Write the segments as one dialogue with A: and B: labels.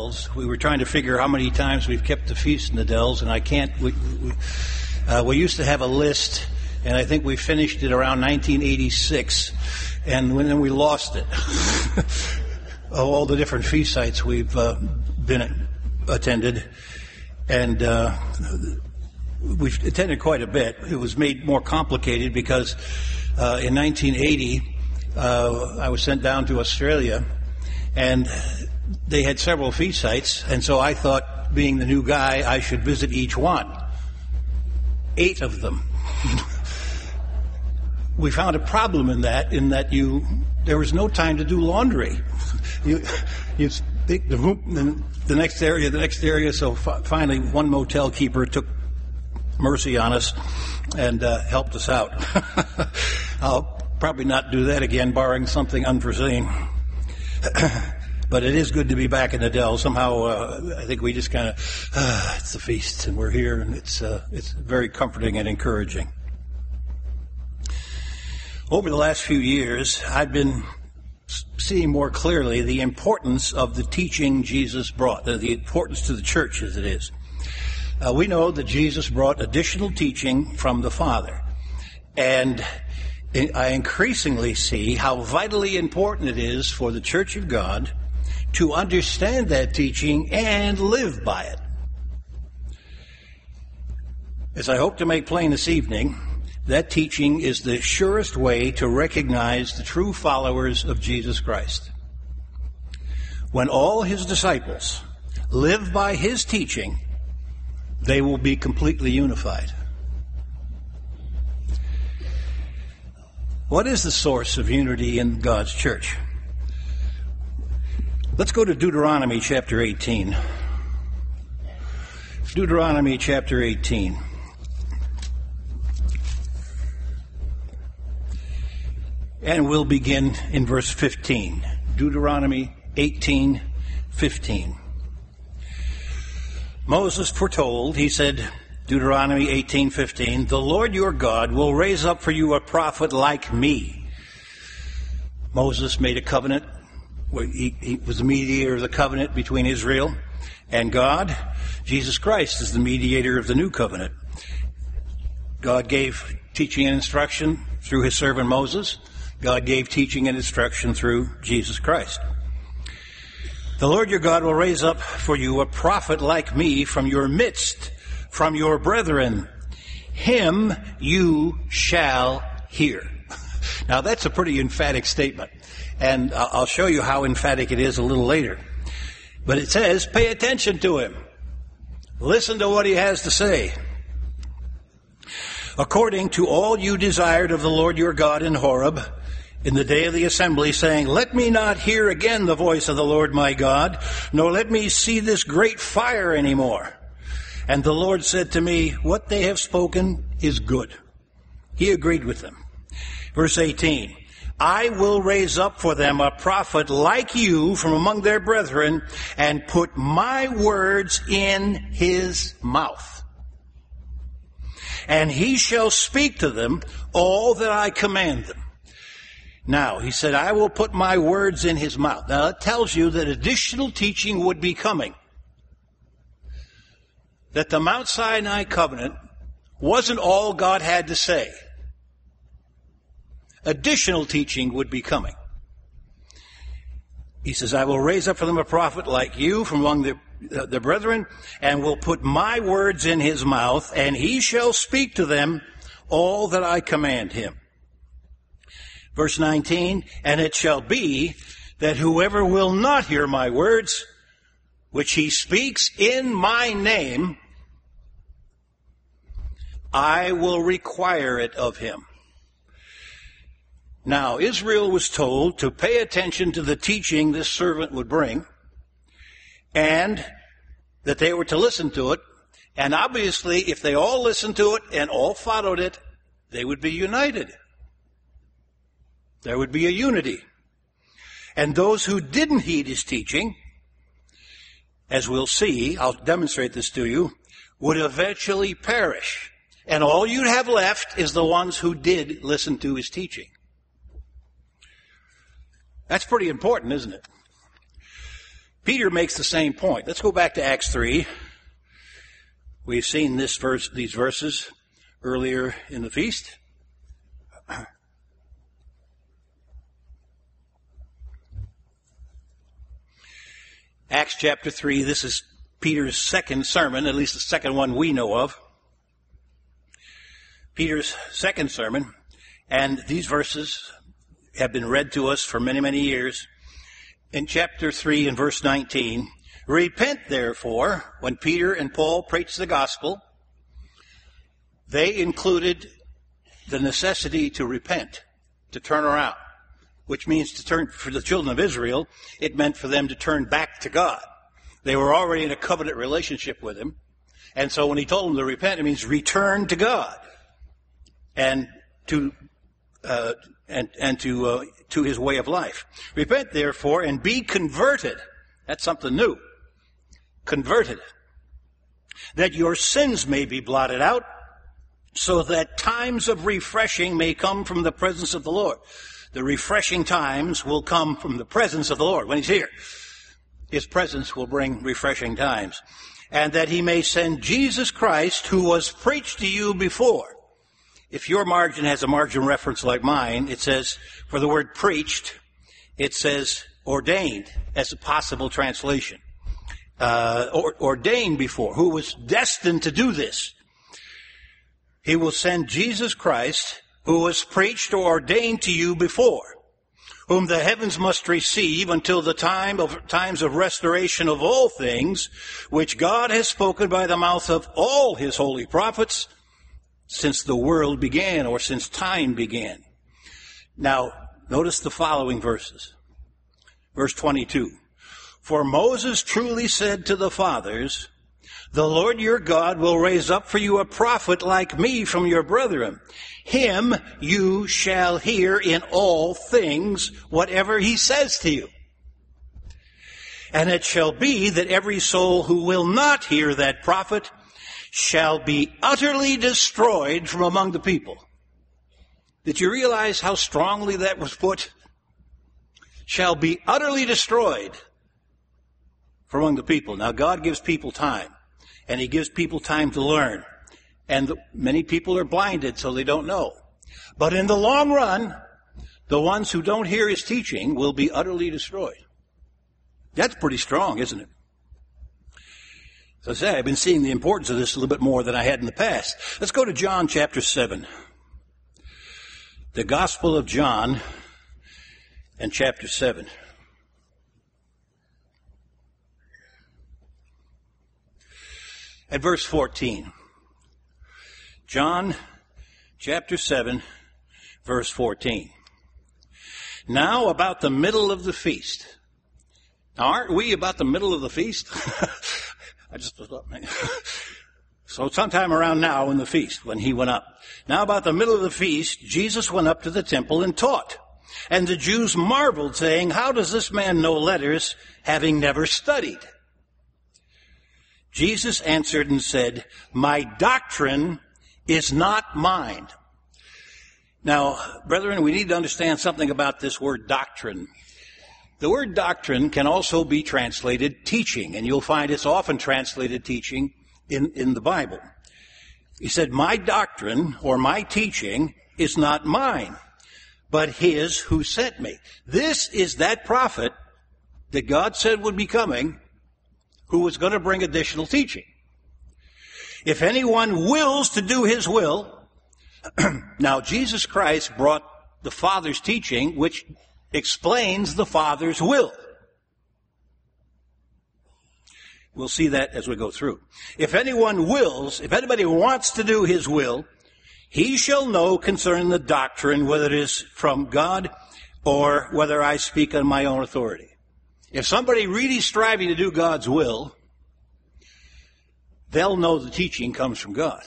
A: Dells. We were trying to figure how many times we've kept the feast in the Dells, and I can't. We used to have a list, and I think we finished it around 1986, and then we lost it. All the different feast sites we've been attended, and we've attended quite a bit. It was made more complicated because in 1980 I was sent down to Australia, and they had several feast sites, and so I thought, being the new guy, I should visit each one. 8 of them. We found a problem in that there was no time to do laundry. You think the hoop, and the next area. So finally, one motel keeper took mercy on us and helped us out. I'll probably not do that again, barring something unforeseen. But it is good to be back in the Dell. Somehow, I think we just kind of, it's the feast, and we're here, and it's very comforting and encouraging. Over the last few years, I've been seeing more clearly the importance of the teaching Jesus brought, the importance to the church as it is. We know that Jesus brought additional teaching from the Father, and I increasingly see how vitally important it is for the Church of God to understand that teaching and live by it. As I hope to make plain this evening, that teaching is the surest way to recognize the true followers of Jesus Christ. When all his disciples live by his teaching, they will be completely unified. What is the source of unity in God's church? Let's go to Deuteronomy chapter 18. Deuteronomy chapter 18. And we'll begin in verse 15. Deuteronomy 18:15. Moses foretold, he said, Deuteronomy 18:15, "The Lord your God will raise up for you a prophet like me." Moses made a covenant. He was the mediator of the covenant between Israel and God. Jesus Christ is the mediator of the new covenant. God gave teaching and instruction through his servant Moses. God gave teaching and instruction through Jesus Christ. "The Lord your God will raise up for you a prophet like me from your midst, from your brethren. Him you shall hear." Now that's a pretty emphatic statement, and I'll show you how emphatic it is a little later. But it says, pay attention to him. Listen to what he has to say. "According to all you desired of the Lord your God in Horeb, in the day of the assembly, saying, Let me not hear again the voice of the Lord my God, nor let me see this great fire anymore. And the Lord said to me, What they have spoken is good." He agreed with them. Verse 18, "I will raise up for them a prophet like you from among their brethren, and put my words in his mouth. And he shall speak to them all that I command them." Now, he said, "I will put my words in his mouth." Now, that tells you that additional teaching would be coming. That the Mount Sinai covenant wasn't all God had to say. Additional teaching would be coming. He says, "I will raise up for them a prophet like you from among the brethren, and will put my words in his mouth, and he shall speak to them all that I command him." Verse 19, "And it shall be that whoever will not hear my words, which he speaks in my name, I will require it of him." Now, Israel was told to pay attention to the teaching this servant would bring, and that they were to listen to it. And obviously, if they all listened to it and all followed it, they would be united. There would be a unity. And those who didn't heed his teaching, as we'll see, I'll demonstrate this to you, would eventually perish. And all you'd have left is the ones who did listen to his teaching. That's pretty important, isn't it? Peter makes the same point. Let's go back to Acts 3. We've seen these verses earlier in the feast. Acts chapter 3, this is Peter's second sermon, at least the second one we know of. Peter's second sermon, and these verses have been read to us for many, many years. In chapter 3 and verse 19, repent therefore, when Peter and Paul preached the gospel, they included the necessity to repent, to turn around, which means to turn, for the children of Israel, it meant for them to turn back to God. They were already in a covenant relationship with him. And so when he told them to repent, it means return to God and to his way of life. Repent therefore and be converted. That's something new. Converted. That your sins may be blotted out, so that times of refreshing may come from the presence of the Lord. The refreshing times will come from the presence of the Lord when he's here. His presence will bring refreshing times. And that he may send Jesus Christ, who was preached to you before. If your margin has a margin reference like mine, it says, for the word preached, it says ordained as a possible translation. Ordained before, who was destined to do this. He will send Jesus Christ, who was preached or ordained to you before, whom the heavens must receive until the times of restoration of all things, which God has spoken by the mouth of all his holy prophets, since the world began, or since time began. Now, notice the following verses. Verse 22. For Moses truly said to the fathers, the Lord your God will raise up for you a prophet like me from your brethren. Him you shall hear in all things, whatever he says to you. And it shall be that every soul who will not hear that prophet shall be utterly destroyed from among the people. Did you realize how strongly that was put? Shall be utterly destroyed from among the people. Now, God gives people time, and he gives people time to learn. And many people are blinded, so they don't know. But in the long run, the ones who don't hear his teaching will be utterly destroyed. That's pretty strong, isn't it? So I say, I've been seeing the importance of this a little bit more than I had in the past. Let's go to John chapter 7. The Gospel of John and chapter 7. At verse 14. John chapter 7, verse 14. Now about the middle of the feast. Now aren't we about the middle of the feast? I just thought, man. So sometime around now in the feast, when he went up. Now about the middle of the feast, Jesus went up to the temple and taught. And the Jews marveled, saying, how does this man know letters, having never studied? Jesus answered and said, my doctrine is not mine. Now, brethren, we need to understand something about this word doctrine. The word doctrine can also be translated teaching, and you'll find it's often translated teaching in the Bible. He said, my doctrine or my teaching is not mine, but his who sent me. This is that prophet that God said would be coming, who was going to bring additional teaching. If anyone wills to do his will, now Jesus Christ brought the Father's teaching, which explains the Father's will. We'll see that as we go through. If anyone wills, if anybody wants to do his will, he shall know concerning the doctrine whether it is from God or whether I speak on my own authority. If somebody really striving to do God's will, they'll know the teaching comes from God.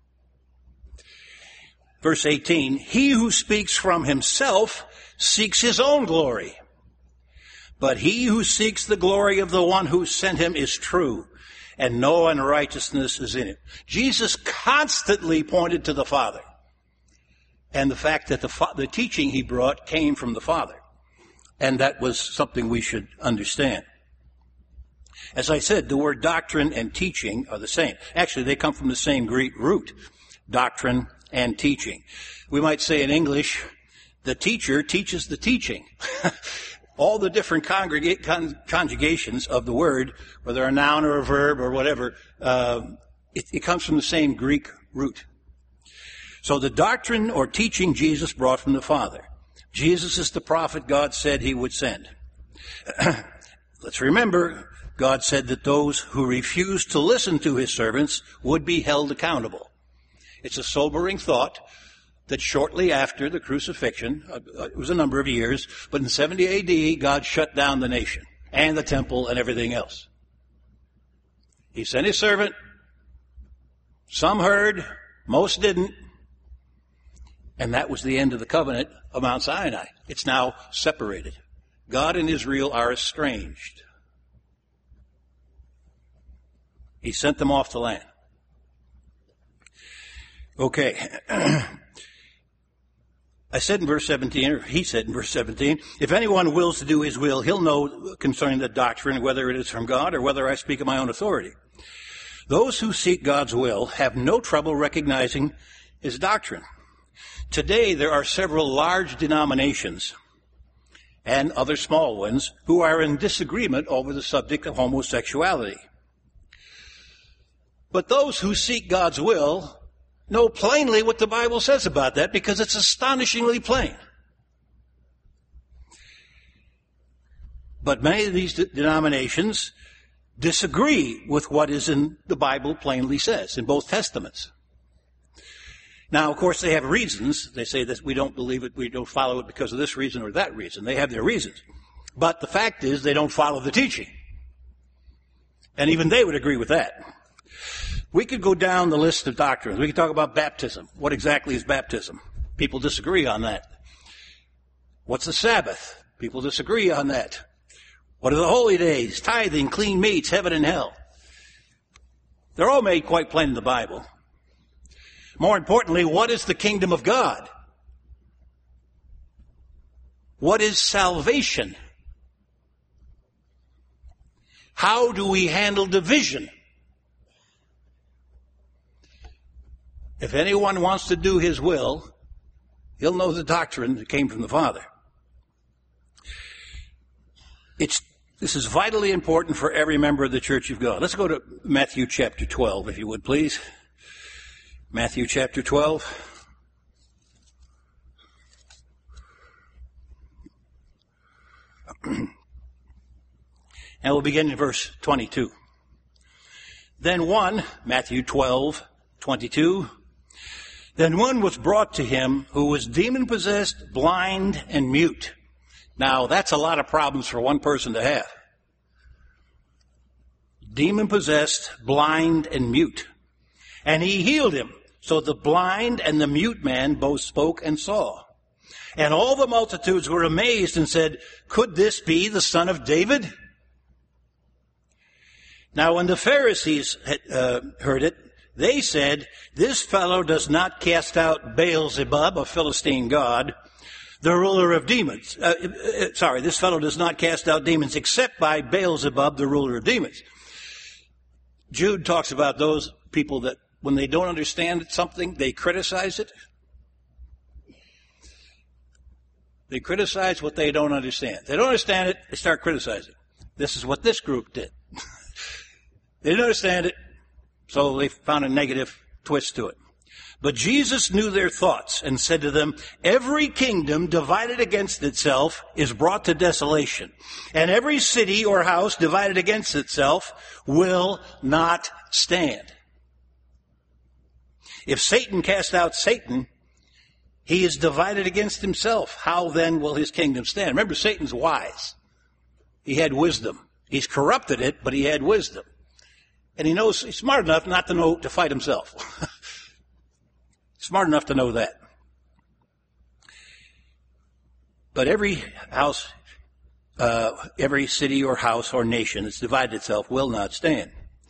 A: Verse 18, he who speaks from himself seeks his own glory. But he who seeks the glory of the one who sent him is true, and no unrighteousness is in it. Jesus constantly pointed to the Father, and the fact that the teaching he brought came from the Father. And that was something we should understand. As I said, the word doctrine and teaching are the same. Actually, they come from the same Greek root, doctrine and teaching. We might say in English, the teacher teaches the teaching. All the different conjugations of the word, whether a noun or a verb or whatever, it comes from the same Greek root. So the doctrine or teaching Jesus brought from the Father. Jesus is the prophet God said he would send. Let's remember, God said that those who refused to listen to his servants would be held accountable. It's a sobering thought that shortly after the crucifixion, it was a number of years, but in 70 A.D., God shut down the nation and the temple and everything else. He sent his servant. Some heard, most didn't. And that was the end of the covenant of Mount Sinai. It's now separated. God and Israel are estranged. He sent them off the land. Okay. I said in verse 17, or he said in verse 17, if anyone wills to do his will, he'll know concerning the doctrine whether it is from God or whether I speak of my own authority. Those who seek God's will have no trouble recognizing his doctrine. Today there are several large denominations and other small ones who are in disagreement over the subject of homosexuality. But those who seek God's will know plainly what the Bible says about that because it's astonishingly plain. But many of these denominations disagree with what is in the Bible plainly says in both Testaments. Now, of course, they have reasons. They say that we don't believe it, we don't follow it because of this reason or that reason. They have their reasons. But the fact is they don't follow the teaching. And even they would agree with that. We could go down the list of doctrines. We could talk about baptism. What exactly is baptism? People disagree on that. What's the Sabbath? People disagree on that. What are the holy days? Tithing, clean meats, heaven and hell. They're all made quite plain in the Bible. More importantly, what is the kingdom of God? What is salvation? How do we handle division? If anyone wants to do his will, he'll know the doctrine that came from the Father. This is vitally important for every member of the Church of God. Let's go to Matthew chapter 12, if you would, please. Matthew chapter 12. And we'll begin in verse 22. Then one, Matthew 12:22. Then one was brought to him who was demon-possessed, blind, and mute. Now, that's a lot of problems for one person to have. Demon-possessed, blind, and mute. And he healed him. So the blind and the mute man both spoke and saw. And all the multitudes were amazed and said, could this be the son of David? Now, when the Pharisees heard it, they said, this fellow does not cast out Beelzebub, a Philistine god, the ruler of demons. This fellow does not cast out demons except by Beelzebub, the ruler of demons. Jude talks about those people that when they don't understand something, they criticize it. They criticize what they don't understand. They don't understand it, they start criticizing. This is what this group did. They didn't understand it, so they found a negative twist to it. But Jesus knew their thoughts and said to them, every kingdom divided against itself is brought to desolation, and every city or house divided against itself will not stand. If Satan cast out Satan, he is divided against himself. How then will his kingdom stand? Remember, Satan's wise. He had wisdom. He's corrupted it, but he had wisdom. And he's smart enough not to know to fight himself. Smart enough to know that. But every house, every city or house or nation that's divided itself will not stand.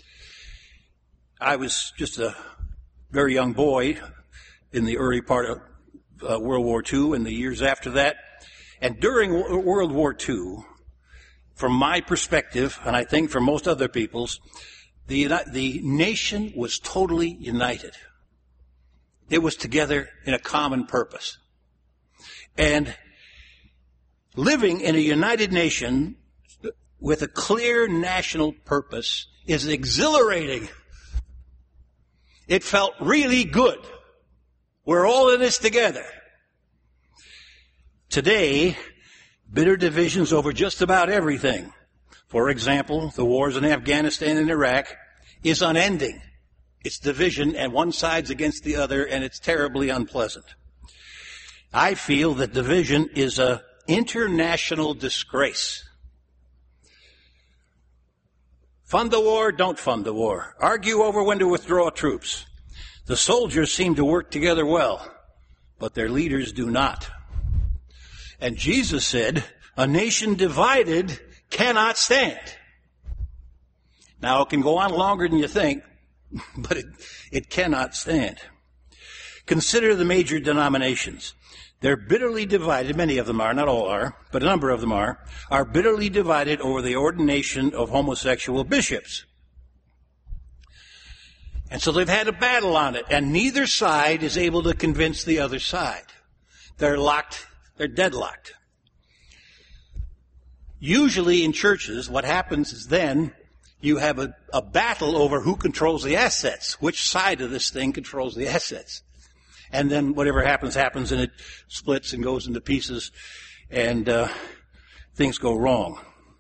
A: I was just a very young boy in the early part of World War II and the years after that. And during World War II, from my perspective, and I think from most other people's, the nation was totally united. It was together in a common purpose. And living in a united nation with a clear national purpose is exhilarating. It felt really good. We're all in this together. Today, bitter divisions over just about everything. For example, the wars in Afghanistan and Iraq is unending. It's division and one side's against the other, and it's terribly unpleasant. I feel that division is an international disgrace. Fund the war, don't fund the war. Argue over when to withdraw troops. The soldiers seem to work together well, but their leaders do not. And Jesus said, a nation divided cannot stand. Now, it can go on longer than you think, but it cannot stand. Consider the major denominations. They're bitterly divided, many of them are, not all are, but a number of them are bitterly divided over the ordination of homosexual bishops. And so they've had a battle on it, and neither side is able to convince the other side. They're deadlocked. Usually in churches, what happens is then you have a battle over who controls the assets, which side of this thing controls the assets. And then whatever happens, and it splits and goes into pieces, and things go wrong.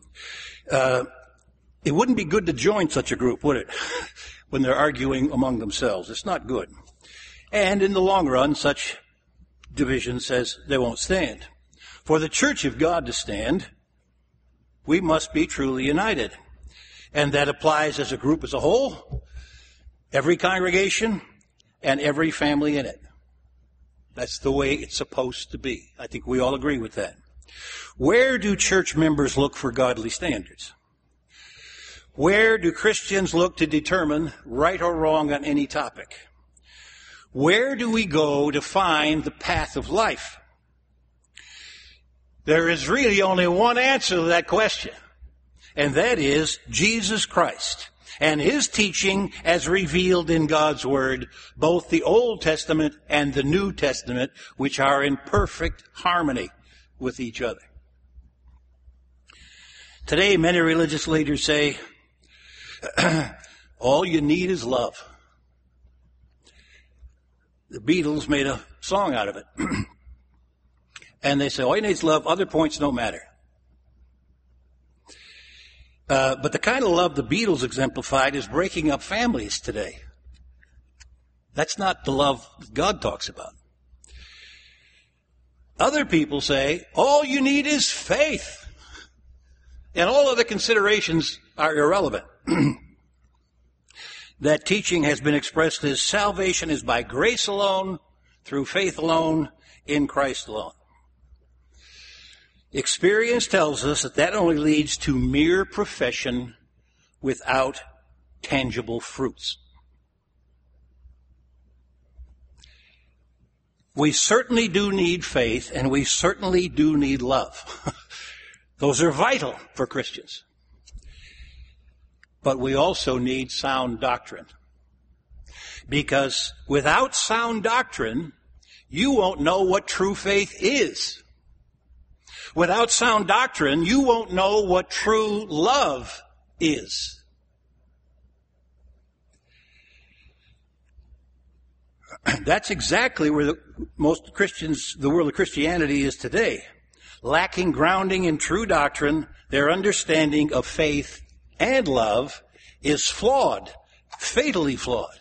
A: It wouldn't be good to join such a group, would it? When they're arguing among themselves. It's not good. And in the long run, such division says they won't stand. For the church of God to stand, we must be truly united. And that applies as a group as a whole, every congregation, and every family in it. That's the way it's supposed to be. I think we all agree with that. Where do church members look for godly standards? Where do Christians look to determine right or wrong on any topic? Where do we go to find the path of life? There is really only one answer to that question, and that is Jesus Christ and his teaching as revealed in God's Word, both the Old Testament and the New Testament, which are in perfect harmony with each other. Today, many religious leaders say, all you need is love. The Beatles made a song out of it. And they say, all you need is love, other points don't matter. But the kind of love the Beatles exemplified is breaking up families today. That's not the love God talks about. Other people say, all you need is faith. And all other considerations are irrelevant. That teaching has been expressed as salvation is by grace alone, through faith alone, in Christ alone. Experience tells us that only leads to mere profession without tangible fruits. We certainly do need faith, and we certainly do need love. Those are vital for Christians. But we also need sound doctrine. Because without sound doctrine, you won't know what true faith is. Without sound doctrine, you won't know what true love is. That's exactly where most Christians, the world of Christianity is today. Lacking grounding in true doctrine, their understanding of faith and love is flawed, fatally flawed.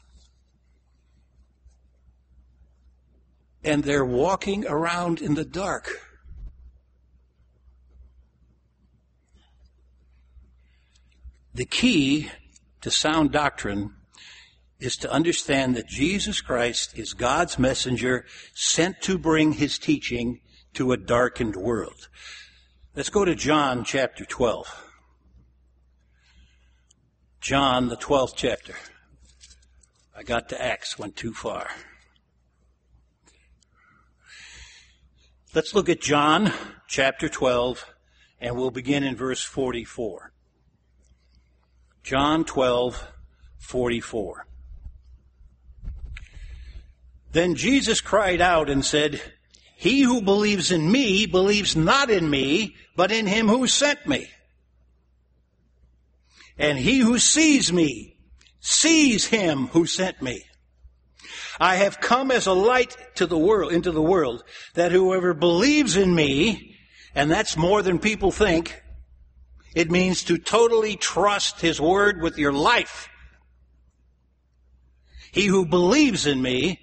A: And they're walking around in the dark. The key to sound doctrine is to understand that Jesus Christ is God's messenger sent to bring his teaching to a darkened world. Let's go to John chapter 12. John, the 12th chapter. I got to Acts, went too far. Let's look at John chapter 12 and we'll begin in verse 44. John 12:44. Then Jesus cried out and said, "He who believes in me believes not in me, but in him who sent me. And he who sees me sees him who sent me. I have come as a light to the world, into the world, that whoever believes in me," and that's more than people think. It means to totally trust his word with your life. "He who believes in me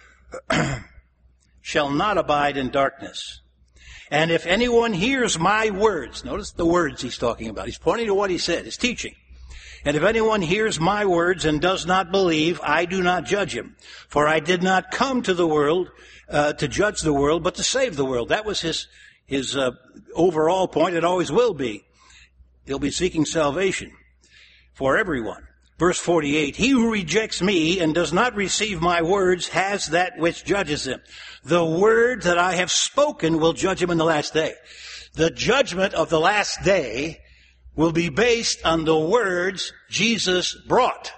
A: shall not abide in darkness. And if anyone hears my words," notice the words he's talking about. He's pointing to what he said, his teaching. "And if anyone hears my words and does not believe, I do not judge him. For I did not come to the world to judge the world, but to save the world." That was his overall point. It always will be. He'll be seeking salvation for everyone. Verse 48, "He who rejects me and does not receive my words has that which judges him. The word that I have spoken will judge him in the last day." The judgment of the last day will be based on the words Jesus brought.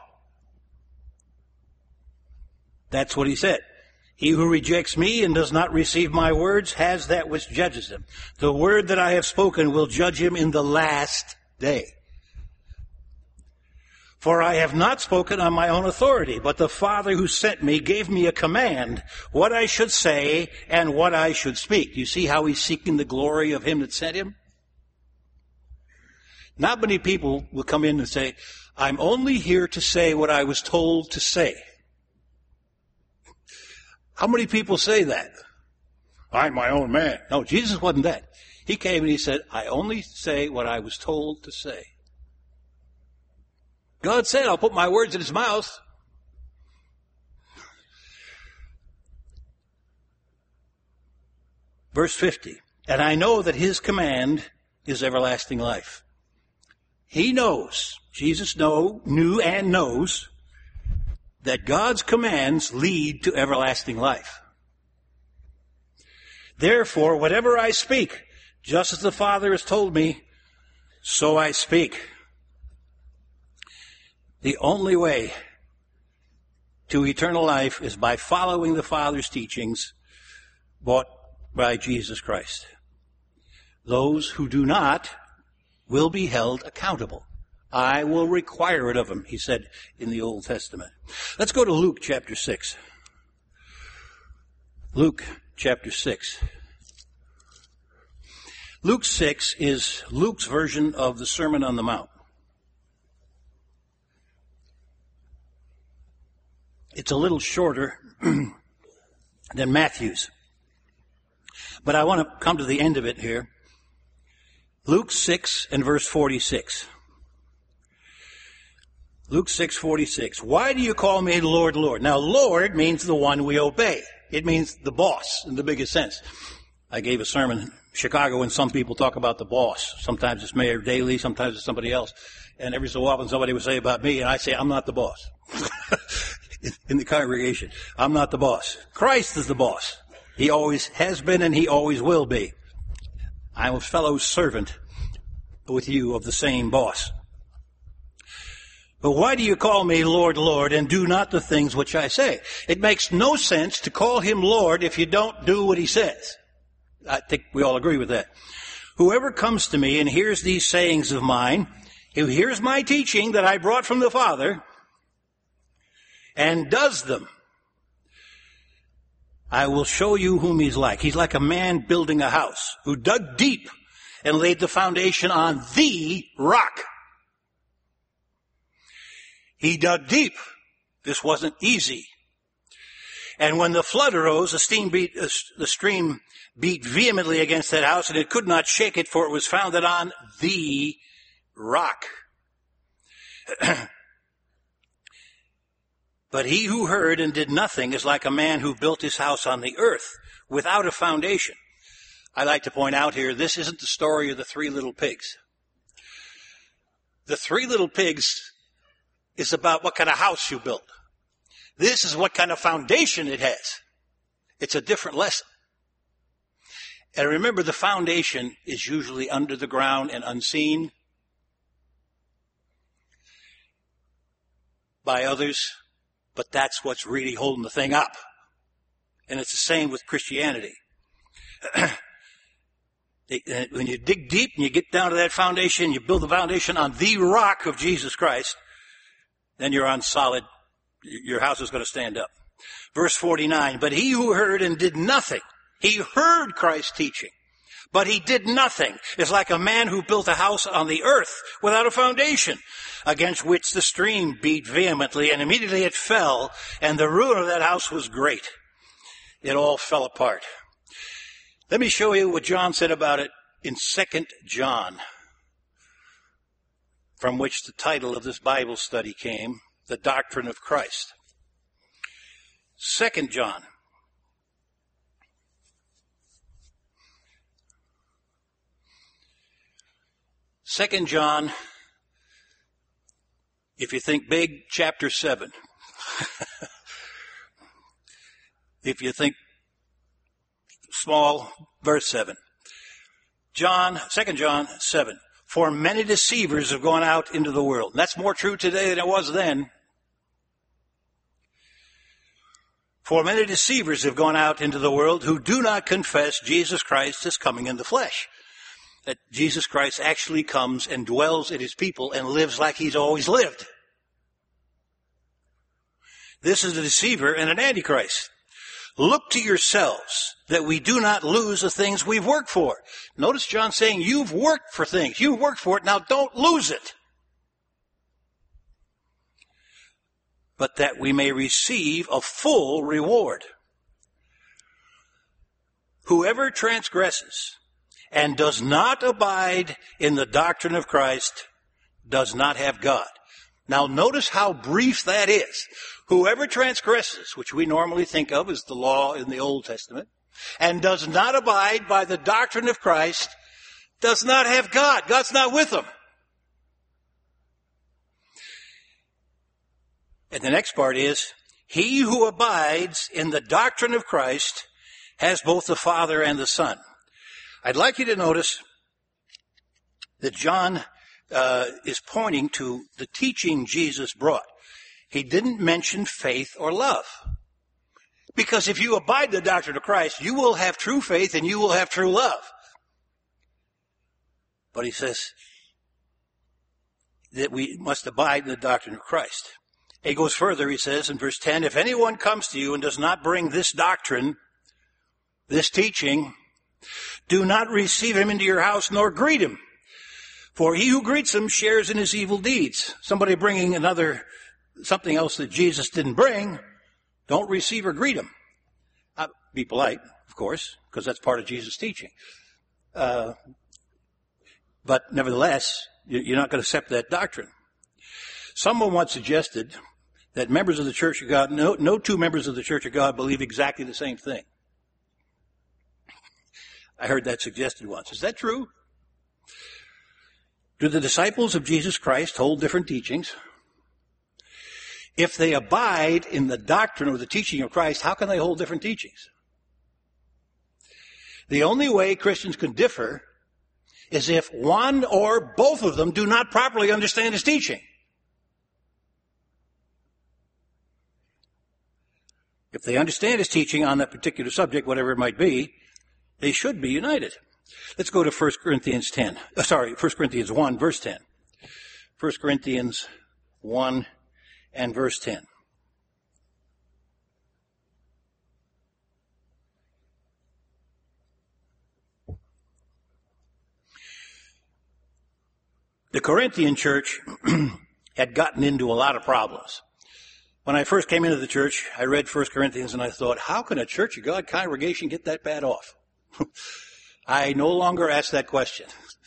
A: That's what he said. "He who rejects me and does not receive my words has that which judges him. The word that I have spoken will judge him in the last day. For I have not spoken on my own authority, but the Father who sent me gave me a command, what I should say and what I should speak." You see how he's seeking the glory of him that sent him? Not many people will come in and say, "I'm only here to say what I was told to say." How many people say that? "I'm my own man." No, Jesus wasn't that. He came and he said, "I only say what I was told to say." God said, "I'll put my words in his mouth." Verse 50, "And I know that his command is everlasting life." He knows, Jesus knew and knows, that God's commands lead to everlasting life. "Therefore, whatever I speak, just as the Father has told me, so I speak." The only way to eternal life is by following the Father's teachings brought by Jesus Christ. Those who do not will be held accountable. "I will require it of them," he said in the Old Testament. Let's go to Luke chapter 6. Luke chapter 6. Luke 6 is Luke's version of the Sermon on the Mount. It's a little shorter than Matthew's. But I want to come to the end of it here. Luke 6 and verse 46. Luke 6:46. "Why do you call me Lord, Lord?" Now, Lord means the one we obey. It means the boss in the biggest sense. I gave a sermon in Chicago and some people talk about the boss. Sometimes it's Mayor Daley, sometimes it's somebody else. And every so often somebody would say about me, and I say, "I'm not the boss." In the congregation, I'm not the boss. Christ is the boss. He always has been and he always will be. I'm a fellow servant with you of the same boss. "But why do you call me Lord, Lord, and do not the things which I say?" It makes no sense to call him Lord if you don't do what he says. I think we all agree with that. "Whoever comes to me and hears these sayings of mine, who hears my teaching that I brought from the Father, and does them, I will show you whom he's like." He's like a man building a house who dug deep and laid the foundation on the rock. He dug deep. This wasn't easy. "And when the flood arose, the stream beat vehemently against that house, and it could not shake it, for it was founded on the rock. But he who heard and did nothing is like a man who built his house on the earth without a foundation." I like to point out here, this isn't the story of the 3 little pigs. The 3 little pigs is about what kind of house you built. This is what kind of foundation it has. It's a different lesson. And remember, the foundation is usually under the ground and unseen by others, but that's what's really holding the thing up. And it's the same with Christianity. When you dig deep and you get down to that foundation, you build the foundation on the rock of Jesus Christ, then you're on solid, your house is going to stand up. Verse 49, but he who heard and did nothing, he heard Christ's teaching, but he did nothing, is like a man who built a house on the earth without a foundation, against which the stream beat vehemently, and immediately it fell, and the ruin of that house was great. It all fell apart. Let me show you what John said about it in 2 John, from which the title of this Bible study came, The Doctrine of Christ. 2 John. Second John, if you think big, chapter 7. If you think small, verse 7. 2 John 7. For many deceivers have gone out into the world. That's more true today than it was then. For many deceivers have gone out into the world who do not confess Jesus Christ as coming in the flesh. That Jesus Christ actually comes and dwells in his people and lives like he's always lived. This is a deceiver and an antichrist. Look to yourselves that we do not lose the things we've worked for. Notice John saying, you've worked for things. You've worked for it. Now don't lose it. But that we may receive a full reward. Whoever transgresses and does not abide in the doctrine of Christ does not have God. Now notice how brief that is. Whoever transgresses, which we normally think of as the law in the Old Testament, and does not abide by the doctrine of Christ, does not have God. God's not with them. And the next part is, he who abides in the doctrine of Christ has both the Father and the Son. I'd like you to notice that John is pointing to the teaching Jesus brought. He didn't mention faith or love. Because if you abide in the doctrine of Christ, you will have true faith and you will have true love. But he says that we must abide in the doctrine of Christ. He goes further, he says in verse 10, if anyone comes to you and does not bring this doctrine, this teaching, do not receive him into your house nor greet him. For he who greets him shares in his evil deeds. Somebody bringing something else that Jesus didn't bring, don't receive or greet him. Be polite, of course, because that's part of Jesus' teaching. But nevertheless, you're not going to accept that doctrine. Someone once suggested that members of the Church of God, no two members of the Church of God believe exactly the same thing. I heard that suggested once. Is that true? Do the disciples of Jesus Christ hold different teachings? If they abide in the doctrine or the teaching of Christ, how can they hold different teachings? The only way Christians can differ is if one or both of them do not properly understand his teaching. If they understand his teaching on that particular subject, whatever it might be, they should be united. Let's go to 1 Corinthians 1, verse 10. 1 Corinthians 1 and verse 10. The Corinthian church had gotten into a lot of problems. When I first came into the church, I read 1 Corinthians and I thought, how can a Church of God congregation get that bad off? I no longer ask that question.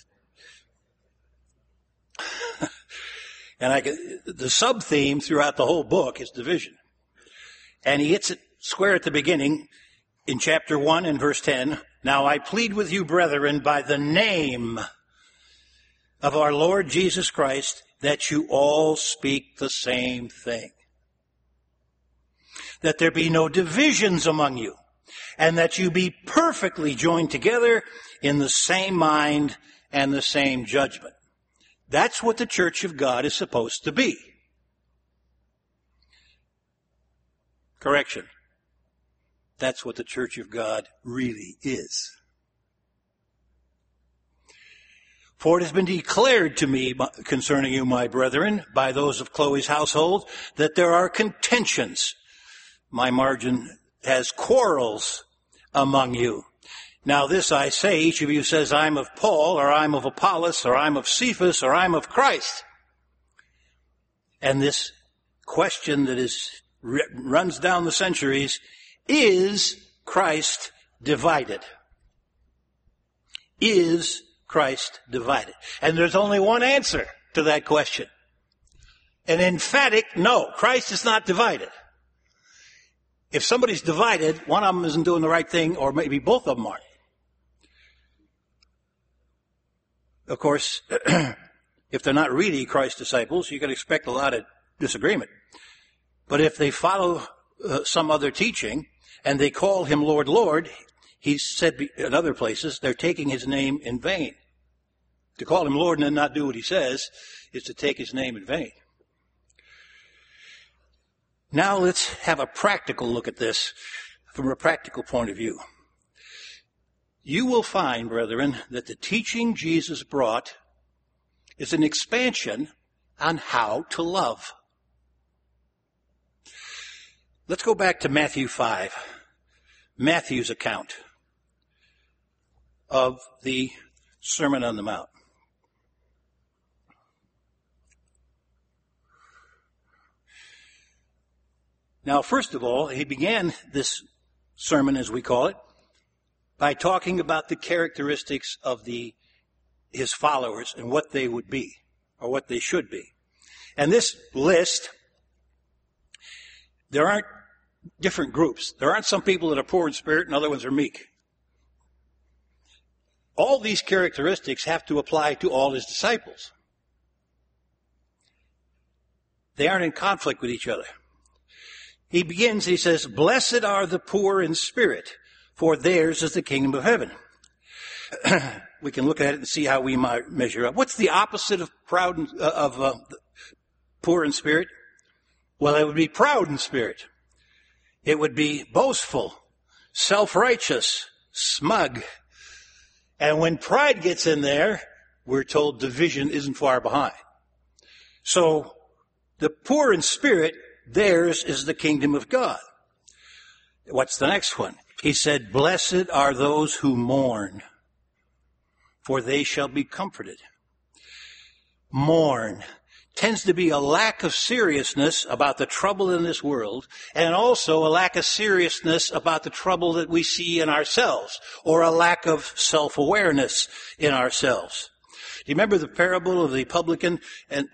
A: And the sub-theme throughout the whole book is division. And he hits it square at the beginning in chapter 1 and verse 10. Now I plead with you, brethren, by the name of our Lord Jesus Christ, that you all speak the same thing. That there be no divisions among you, and that you be perfectly joined together in the same mind and the same judgment. That's what the church of God is supposed to be. Correction. That's what the church of God really is. For it has been declared to me concerning you, my brethren, by those of Chloe's household, that there are contentions. My margin has quarrels among you. Now this I say, each of you says, I'm of Paul, or I'm of Apollos, or I'm of Cephas, or I'm of Christ. And this question that runs down the centuries, is Christ divided? Is Christ divided? And there's only one answer to that question. An emphatic no. Christ is not divided. If somebody's divided, one of them isn't doing the right thing, or maybe both of them aren't. Of course, if they're not really Christ's disciples, you can expect a lot of disagreement. But if they follow some other teaching and they call him Lord, Lord, he said in other places, they're taking his name in vain. To call him Lord and then not do what he says is to take his name in vain. Now let's have a practical look at this from a practical point of view. You will find, brethren, that the teaching Jesus brought is an expansion on how to love. Let's go back to Matthew 5, Matthew's account of the Sermon on the Mount. Now, first of all, he began this sermon, as we call it, by talking about the characteristics of his followers and what they would be, or what they should be. And this list, there aren't different groups. There aren't some people that are poor in spirit and other ones are meek. All these characteristics have to apply to all his disciples. They aren't in conflict with each other. He begins, he says, blessed are the poor in spirit, for theirs is the kingdom of heaven. We can look at it and see how we might measure up. What's the opposite of poor in spirit? Well, it would be proud in spirit. It would be boastful, self-righteous, smug. And when pride gets in there, we're told division isn't far behind. So the poor in spirit, theirs is the kingdom of God. What's the next one? He said, blessed are those who mourn, for they shall be comforted. Mourn tends to be a lack of seriousness about the trouble in this world, and also a lack of seriousness about the trouble that we see in ourselves, or a lack of self-awareness in ourselves. Do you remember the parable of the publican and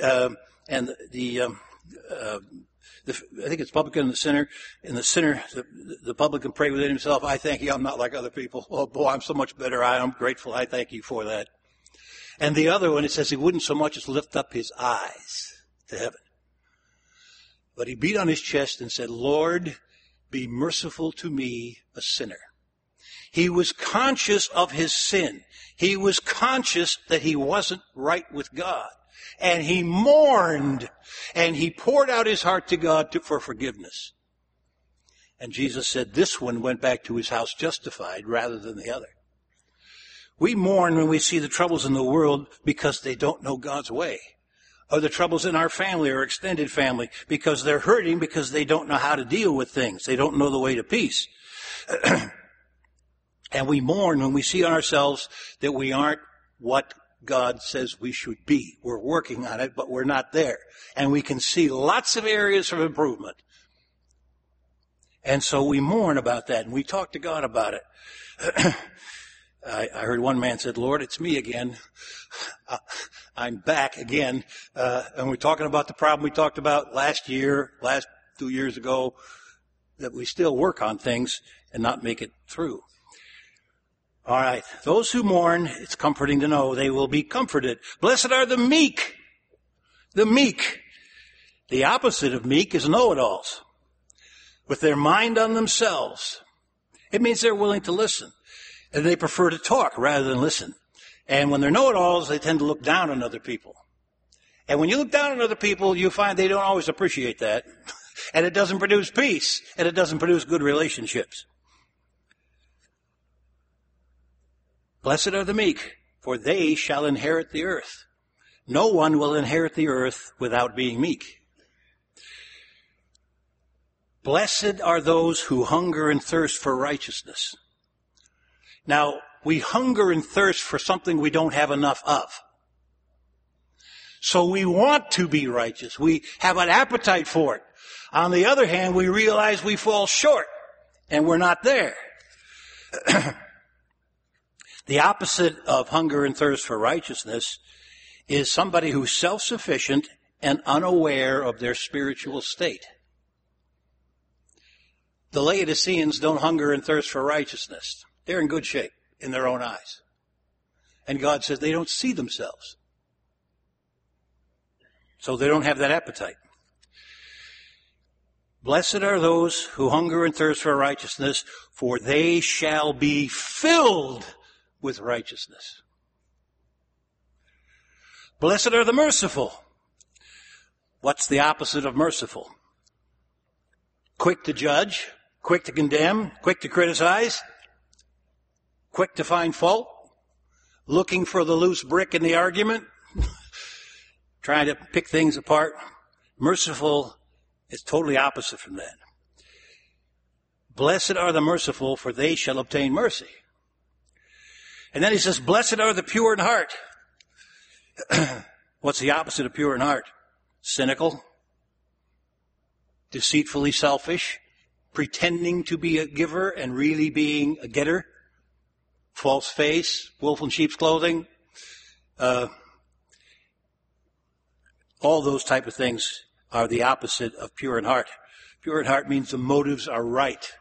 A: I think it's publican and the sinner. And the sinner, the publican prayed within himself, I thank you, I'm not like other people. Oh boy, I'm so much better. I am grateful. I thank you for that. And the other one, it says he wouldn't so much as lift up his eyes to heaven. But he beat on his chest and said, Lord, be merciful to me, a sinner. He was conscious of his sin. He was conscious that he wasn't right with God. And he mourned, and he poured out his heart to God for forgiveness. And Jesus said this one went back to his house justified rather than the other. We mourn when we see the troubles in the world because they don't know God's way. Or the troubles in our family or extended family because they're hurting because they don't know how to deal with things. They don't know the way to peace. And we mourn when we see ourselves that we aren't what God says we should be. We're working on it, but we're not there. And we can see lots of areas of improvement. And so we mourn about that, and we talk to God about it. I heard one man said, Lord, it's me again. I'm back again. And we're talking about the problem we talked about last 2 years ago, that we still work on things and not make it through. All right. Those who mourn, it's comforting to know they will be comforted. Blessed are the meek. The meek. The opposite of meek is know-it-alls, with their mind on themselves It means they're willing to listen. And they prefer to talk rather than listen. And when they're know-it-alls, they tend to look down on other people. And when you look down on other people, you find they don't always appreciate that. And it doesn't produce peace. And it doesn't produce good relationships. Blessed are the meek, for they shall inherit the earth. No one will inherit the earth without being meek. Blessed are those who hunger and thirst for righteousness. Now, we hunger and thirst for something we don't have enough of. So we want to be righteous. We have an appetite for it. On the other hand, we realize we fall short and we're not there. The opposite of hunger and thirst for righteousness is somebody who's self-sufficient and unaware of their spiritual state. The Laodiceans don't hunger and thirst for righteousness. They're in good shape in their own eyes. And God says they don't see themselves. So they don't have that appetite. Blessed are those who hunger and thirst for righteousness, for they shall be filled with righteousness. Blessed are the merciful. What's the opposite of merciful? Quick to judge, quick to condemn, quick to criticize, quick to find fault, looking for the loose brick in the argument, trying to pick things apart. Merciful is totally opposite from that. Blessed are the merciful, for they shall obtain mercy. And then he says, blessed are the pure in heart. What's the opposite of pure in heart? Cynical, deceitfully selfish, pretending to be a giver and really being a getter, false face, wolf in sheep's clothing, all those type of things are the opposite of pure in heart. Pure in heart means the motives are right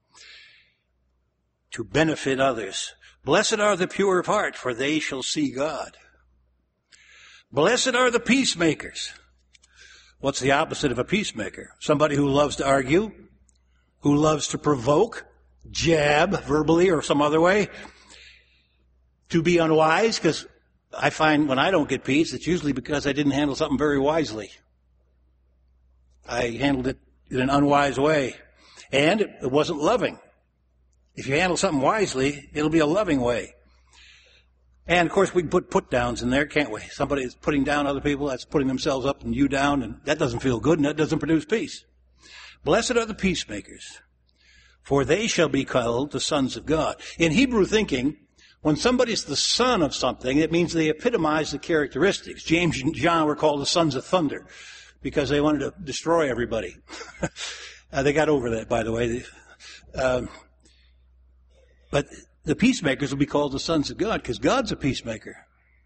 A: to benefit others. Blessed are the pure of heart, for they shall see God. Blessed are the peacemakers. What's the opposite of a peacemaker? Somebody who loves to argue, who loves to provoke, jab verbally or some other way, to be unwise, because I find when I don't get peace, it's usually because I didn't handle something very wisely. I handled it in an unwise way. And it wasn't loving. If you handle something wisely, it'll be a loving way. And, of course, we can put downs in there, can't we? Somebody is putting down other people, that's putting themselves up and you down, and that doesn't feel good, and that doesn't produce peace. Blessed are the peacemakers, for they shall be called the sons of God. In Hebrew thinking, when somebody's the son of something, it means they epitomize the characteristics. James and John were called the sons of thunder because they wanted to destroy everybody. They got over that, by the way. But the peacemakers will be called the sons of God because God's a peacemaker.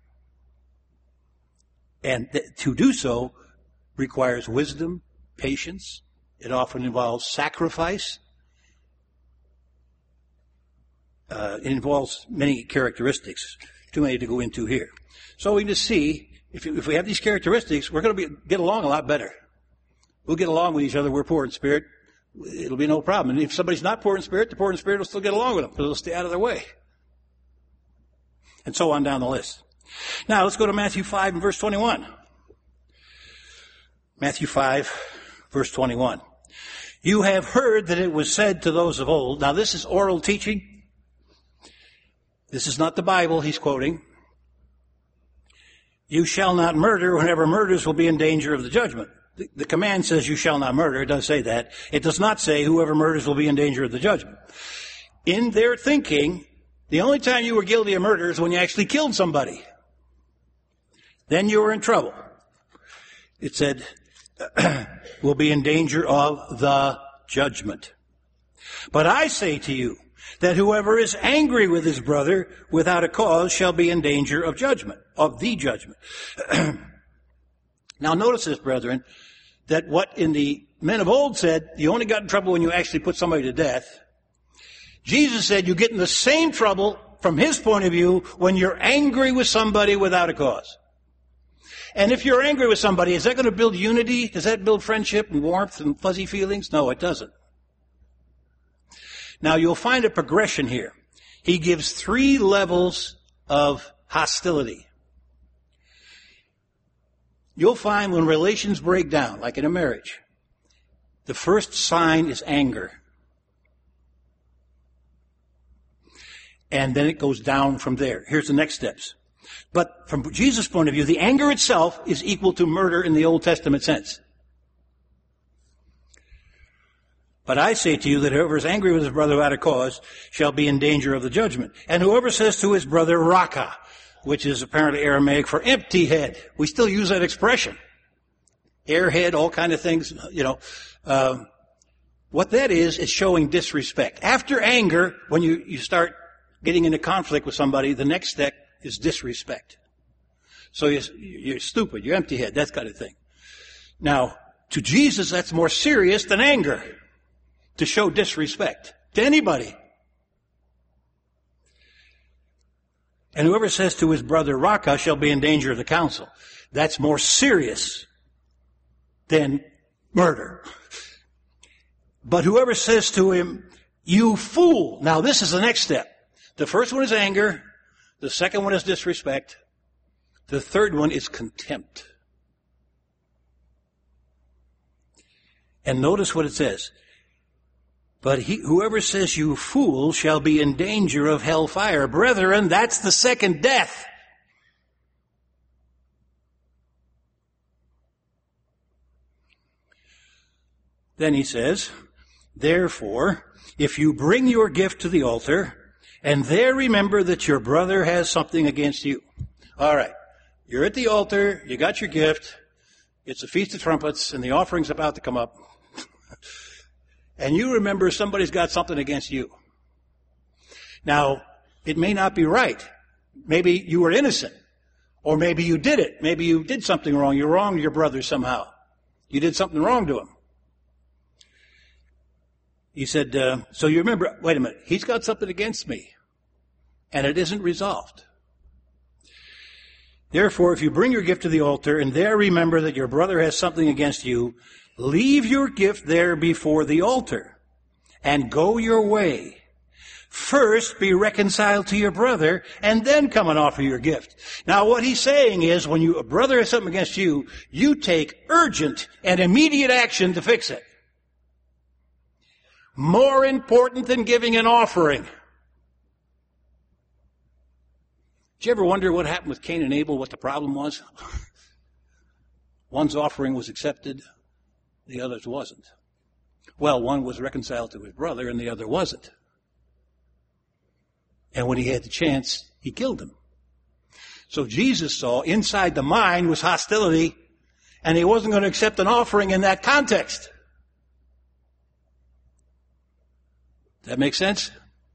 A: And to do so requires wisdom, patience. It often involves sacrifice. It involves many characteristics, too many to go into here. So we just see, if we have these characteristics, we're going to get along a lot better. We'll get along with each other. We're poor in spirit. It'll be no problem. And if somebody's not poor in spirit, the poor in spirit will still get along with them because they'll stay out of their way. And so on down the list. Now, let's go to Matthew 5 and verse 21. Matthew 5, verse 21. You have heard that it was said to those of old. Now, this is oral teaching. This is not the Bible he's quoting. You shall not murder. Whoever murders will be in danger of the judgment. The command says you shall not murder. It does say that. It does not say whoever murders will be in danger of the judgment. In their thinking, the only time you were guilty of murder is when you actually killed somebody. Then you were in trouble. It said, will be in danger of the judgment. But I say to you that whoever is angry with his brother without a cause shall be in danger of judgment, of the judgment. Now notice this, brethren, that what in the men of old said, you only got in trouble when you actually put somebody to death. Jesus said you get in the same trouble from his point of view when you're angry with somebody without a cause. And if you're angry with somebody, is that going to build unity? Does that build friendship and warmth and fuzzy feelings? No, it doesn't. Now you'll find a progression here. He gives 3 levels of hostility. You'll find when relations break down, like in a marriage, the first sign is anger. And then it goes down from there. Here's the next steps. But from Jesus' point of view, the anger itself is equal to murder in the Old Testament sense. But I say to you that whoever is angry with his brother without a cause shall be in danger of the judgment. And whoever says to his brother, Raka, which is apparently Aramaic for empty head. We still use that expression. Airhead, all kind of things, what that is showing disrespect. After anger, when you start getting into conflict with somebody, the next step is disrespect. So you're stupid, you're empty head, that kind of thing. Now, to Jesus, that's more serious than anger. To show disrespect to anybody. And whoever says to his brother Raka shall be in danger of the council. That's more serious than murder. But whoever says to him, you fool. Now this is the next step. The first one is anger. The second one is disrespect. The third one is contempt. And notice what it says. But whoever says you fool shall be in danger of hellfire. Brethren, that's the second death. Then he says, therefore, if you bring your gift to the altar, and there remember that your brother has something against you. All right, you're at the altar, you got your gift, it's a Feast of Trumpets, and the offering's about to come up. And you remember somebody's got something against you. Now, it may not be right. Maybe you were innocent. Or maybe you did it. Maybe you did something wrong. You wronged your brother somehow. You did something wrong to him. He said, so you remember, wait a minute, he's got something against me. And it isn't resolved. Therefore, if you bring your gift to the altar and there remember that your brother has something against you, leave your gift there before the altar and go your way. First, be reconciled to your brother and then come and offer your gift. Now, what he's saying is when a brother has something against you, you take urgent and immediate action to fix it. More important than giving an offering. Did you ever wonder what happened with Cain and Abel, what the problem was? One's offering was accepted. The other's wasn't. Well, one was reconciled to his brother and the other wasn't. And when he had the chance, he killed him. So Jesus saw inside the mind was hostility, and he wasn't going to accept an offering in that context. Does that make sense?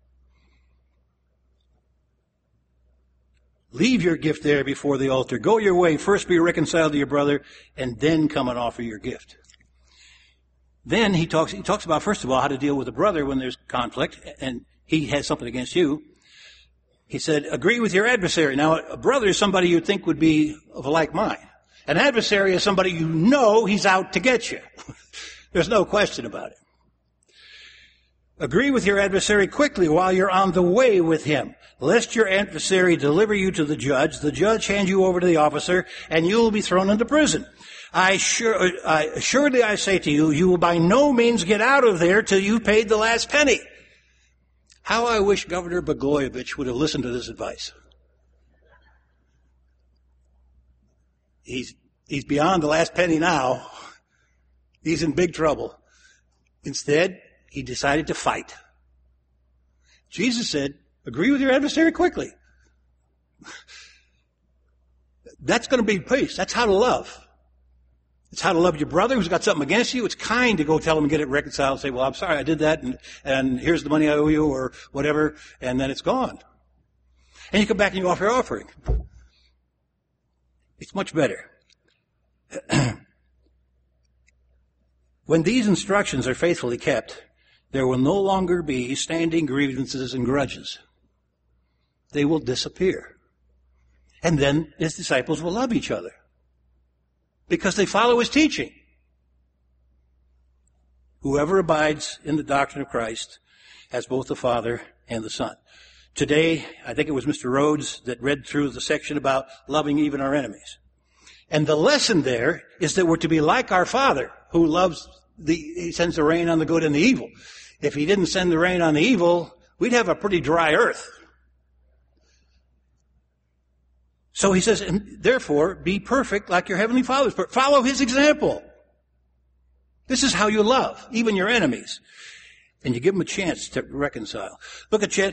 A: Leave your gift there before the altar. Go your way. First be reconciled to your brother, and then come and offer your gift. Then he talks about, first of all, how to deal with a brother when there's conflict, and he has something against you. He said, agree with your adversary. Now, a brother is somebody you'd think would be of a like mind. An adversary is somebody you know he's out to get you. There's no question about it. Agree with your adversary quickly while you're on the way with him, lest your adversary deliver you to the judge hand you over to the officer, and you will be thrown into prison. Assuredly I say to you, you will by no means get out of there till you paid the last penny. How I wish Governor Blagojevich would have listened to this advice. He's beyond the last penny now. He's in big trouble. Instead, he decided to fight. Jesus said, agree with your adversary quickly. That's going to be peace. That's how to love. It's how to love your brother who's got something against you. It's kind to go tell him and get it reconciled and say, well, I'm sorry, I did that, and here's the money I owe you, or whatever, and then it's gone. And you come back and you offer your offering. It's much better. When these instructions are faithfully kept, there will no longer be standing grievances and grudges. They will disappear. And then his disciples will love each other. Because they follow his teaching. Whoever abides in the doctrine of Christ as both the Father and the Son. Today, I think it was Mr. Rhodes that read through the section about loving even our enemies. And the lesson there is that we're to be like our Father, who he sends the rain on the good and the evil. If he didn't send the rain on the evil, we'd have a pretty dry earth. So he says, and therefore, be perfect like your heavenly Father is perfect. Follow his example. This is how you love, even your enemies. And you give them a chance to reconcile. Look at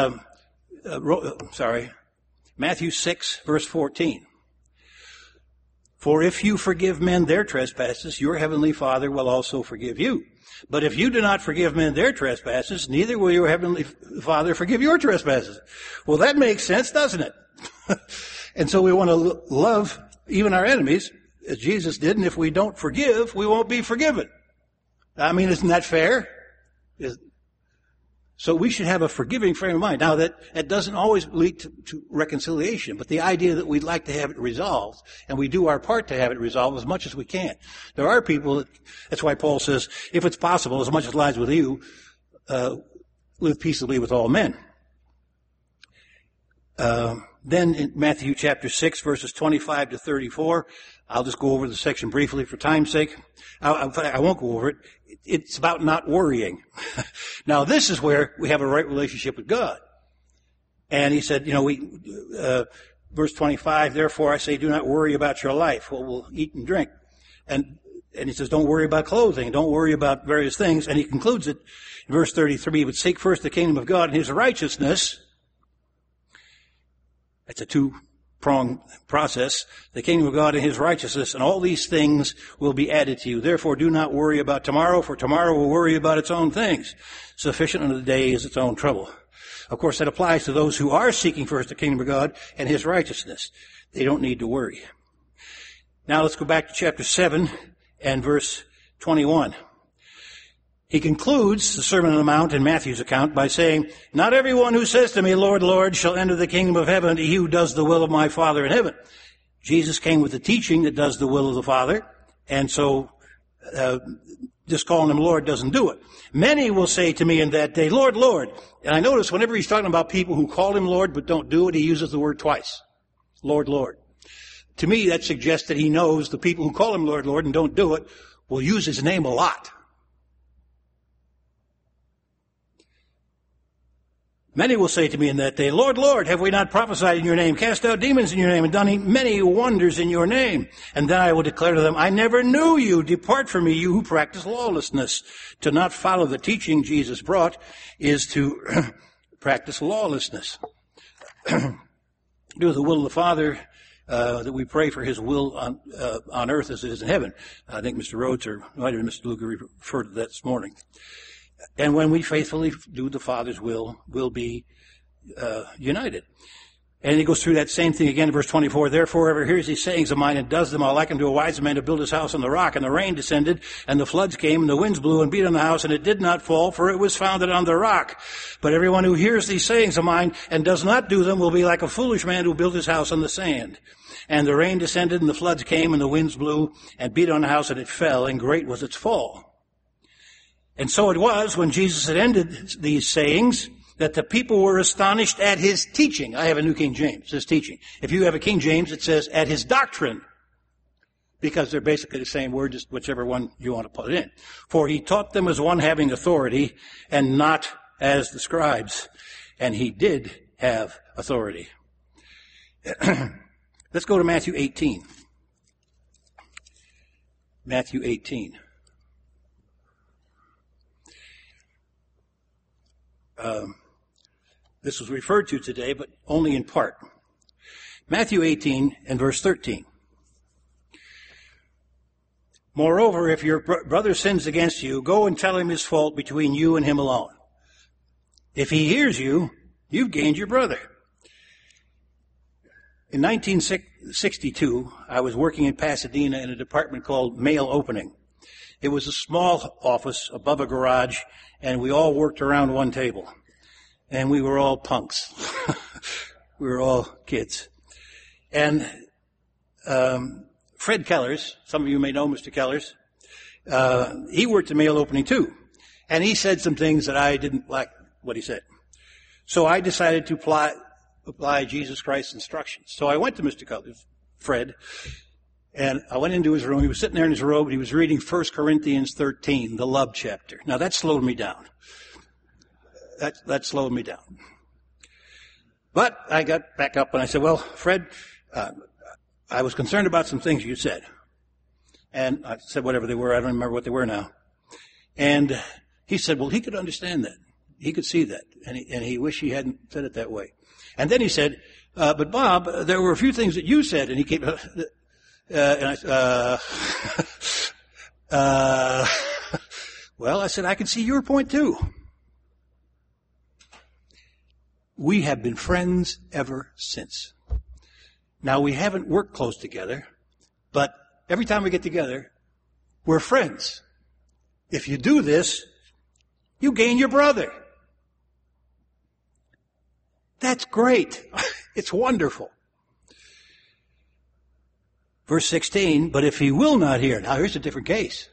A: Matthew 6, verse 14. For if you forgive men their trespasses, your heavenly Father will also forgive you. But if you do not forgive men their trespasses, neither will your heavenly Father forgive your trespasses. Well, that makes sense, doesn't it? And so we want to love even our enemies, as Jesus did, and if we don't forgive, we won't be forgiven. I mean, isn't that fair? So we should have a forgiving frame of mind. Now, that doesn't always lead to reconciliation, but the idea that we'd like to have it resolved, and we do our part to have it resolved as much as we can. There are people, that's why Paul says, if it's possible, as much as lies with you, live peaceably with all men. Then in Matthew chapter 6, verses 25 to 34, I'll just go over the section briefly for time's sake. I won't go over it. It's about not worrying. Now, this is where we have a right relationship with God. And he said, verse 25, therefore I say, do not worry about your life, what we'll eat and drink. And he says, don't worry about clothing, don't worry about various things. And he concludes it in verse 33, but seek first the kingdom of God and his righteousness. It's a two-pronged process. The kingdom of God and his righteousness, and all these things will be added to you. Therefore, do not worry about tomorrow, for tomorrow will worry about its own things. Sufficient unto the day is its own trouble. Of course, that applies to those who are seeking first the kingdom of God and his righteousness. They don't need to worry. Now let's go back to chapter 7 and verse 21. He concludes the Sermon on the Mount in Matthew's account by saying, not everyone who says to me, Lord, Lord, shall enter the kingdom of heaven, he who does the will of my Father in heaven. Jesus came with the teaching that does the will of the Father, and so just calling him Lord doesn't do it. Many will say to me in that day, Lord, Lord. And I notice whenever he's talking about people who call him Lord but don't do it, he uses the word twice. Lord, Lord. To me, that suggests that he knows the people who call him Lord, Lord and don't do it will use his name a lot. Many will say to me in that day, Lord, Lord, have we not prophesied in your name, cast out demons in your name, and done many wonders in your name? And then I will declare to them, I never knew you. Depart from me, you who practice lawlessness. To not follow the teaching Jesus brought is to practice lawlessness. Do the will of the Father, that we pray for his will on earth as it is in heaven. I think Mr. Rhodes or might have been Mr. Luger referred to that this morning. And when we faithfully do the Father's will, we'll be united. And he goes through that same thing again in verse 24. Therefore, whoever hears these sayings of mine and does them, I'll liken to a wise man to build his house on the rock. And the rain descended, and the floods came, and the winds blew and beat on the house, and it did not fall, for it was founded on the rock. But everyone who hears these sayings of mine and does not do them will be like a foolish man who built his house on the sand. And the rain descended, and the floods came, and the winds blew and beat on the house, and it fell, and great was its fall. And so it was when Jesus had ended these sayings that the people were astonished at his teaching. I have a New King James, his teaching. If you have a King James, it says at his doctrine, because they're basically the same word, just whichever one you want to put in. For he taught them as one having authority and not as the scribes. And he did have authority. Let's go to Matthew 18. Matthew 18. This was referred to today, but only in part. Matthew 18 and verse 13. Moreover, if your brother sins against you, go and tell him his fault between you and him alone. If he hears you, you've gained your brother. In 1962, I was working in Pasadena in a department called Mail Opening. It was a small office above a garage, and we all worked around one table. And we were all punks. We were all kids. And Fred Kellers, some of you may know Mr. Kellers, he worked at Mail Opening too. And he said some things that I didn't like what he said. So I decided to apply Jesus Christ's instructions. So I went to Mr. Cutler's, Fred, and I went into his room. He was sitting there in his robe, and he was reading 1 Corinthians 13, the love chapter. Now that slowed me down. That slowed me down. But I got back up and I said, well, Fred, I was concerned about some things you said. And I said whatever they were. I don't remember what they were now. And he said, well, he could understand that. He could see that. And he wished he hadn't said it that way. And then he said, but Bob, there were a few things that you said. And he came, and I well, I said, I can see your point too. We have been friends ever since. Now, we haven't worked close together, but every time we get together, we're friends. If you do this, you gain your brother. That's great. It's wonderful. Verse 16, but if he will not hear, now here's a different case.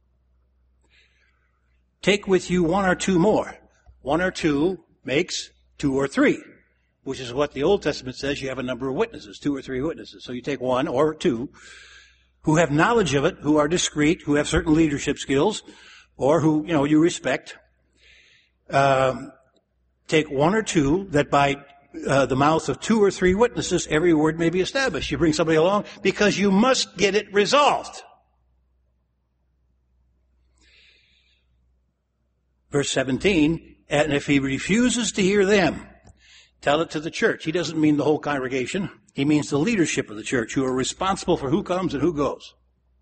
A: Take with you one or two more. One or two makes 2 or 3, which is what the Old Testament says. You have a number of witnesses, 2 or 3 witnesses. So you take 1 or 2 who have knowledge of it, who are discreet, who have certain leadership skills, or who, you respect. Take 1 or 2 that by the mouth of 2 or 3 witnesses, every word may be established. You bring somebody along because you must get it resolved. Verse 17, and if he refuses to hear them, tell it to the church. He doesn't mean the whole congregation. He means the leadership of the church who are responsible for who comes and who goes.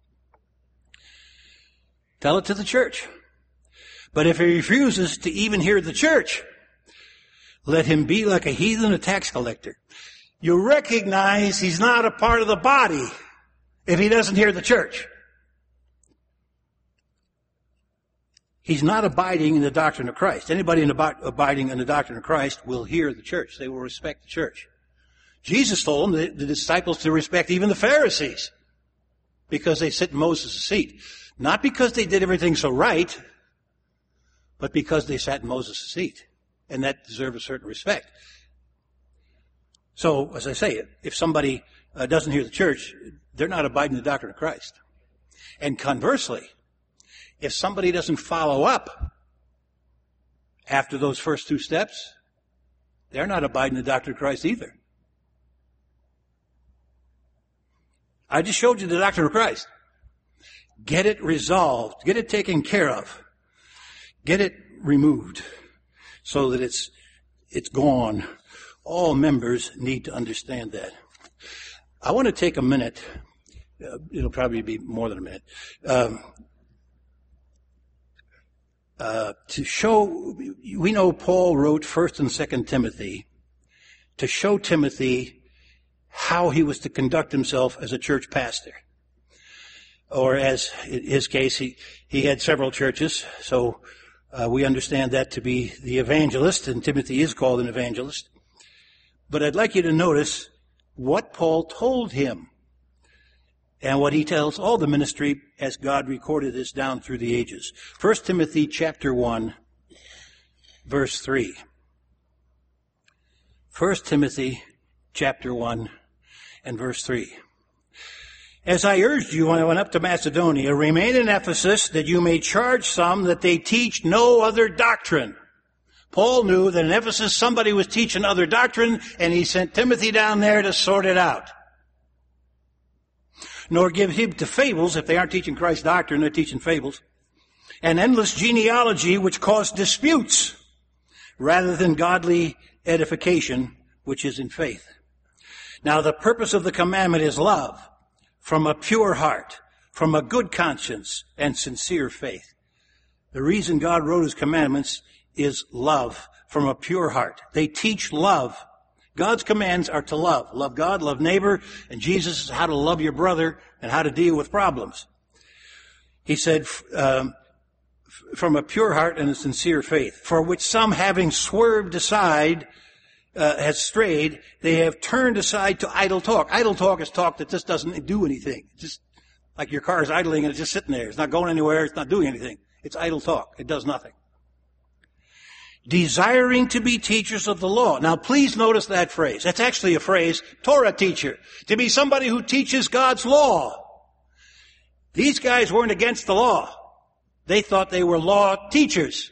A: Tell it to the church. But if he refuses to even hear the church, let him be like a heathen, a tax collector. You recognize he's not a part of the body if he doesn't hear the church. He's not abiding in the doctrine of Christ. Anybody abiding in the doctrine of Christ will hear the church. They will respect the church. Jesus told them, the disciples, to respect even the Pharisees because they sit in Moses' seat. Not because they did everything so right, but because they sat in Moses' seat. And that deserves a certain respect. So, as I say, if somebody doesn't hear the church, they're not abiding in the doctrine of Christ. And conversely, if somebody doesn't follow up after those first 2 steps, they're not abiding in the doctrine of Christ either. I just showed you the doctrine of Christ. Get it resolved. Get it taken care of. Get it removed so that it's gone. All members need to understand that. I want to take a minute. It'll probably be more than a minute. To show, we know Paul wrote 1st and 2nd Timothy to show Timothy how he was to conduct himself as a church pastor. Or as in his case, he had several churches, so we understand that to be the evangelist, and Timothy is called an evangelist. But I'd like you to notice what Paul told him and what he tells all the ministry as God recorded this down through the ages. 1 Timothy chapter 1, verse 3. 1 Timothy chapter 1 and verse 3. As I urged you when I went up to Macedonia, remain in Ephesus that you may charge some that they teach no other doctrine. Paul knew that in Ephesus somebody was teaching other doctrine, and he sent Timothy down there to sort it out. Nor give heed to fables. If they aren't teaching Christ's doctrine, they're teaching fables. And endless genealogy which cause disputes rather than godly edification, which is in faith. Now the purpose of the commandment is love from a pure heart, from a good conscience and sincere faith. The reason God wrote his commandments is love from a pure heart. They teach love. God's commands are to love. Love God, love neighbor, and Jesus is how to love your brother and how to deal with problems. He said, from a pure heart and a sincere faith, for which some having swerved aside, has strayed, they have turned aside to idle talk. Idle talk is talk that just doesn't do anything. It's just like your car is idling and it's just sitting there. It's not going anywhere. It's not doing anything. It's idle talk. It does nothing. desiring to be teachers of the law. Now please notice that phrase. That's actually a phrase, Torah teacher, to be somebody who teaches God's law. These guys weren't against the law. They thought they were law teachers.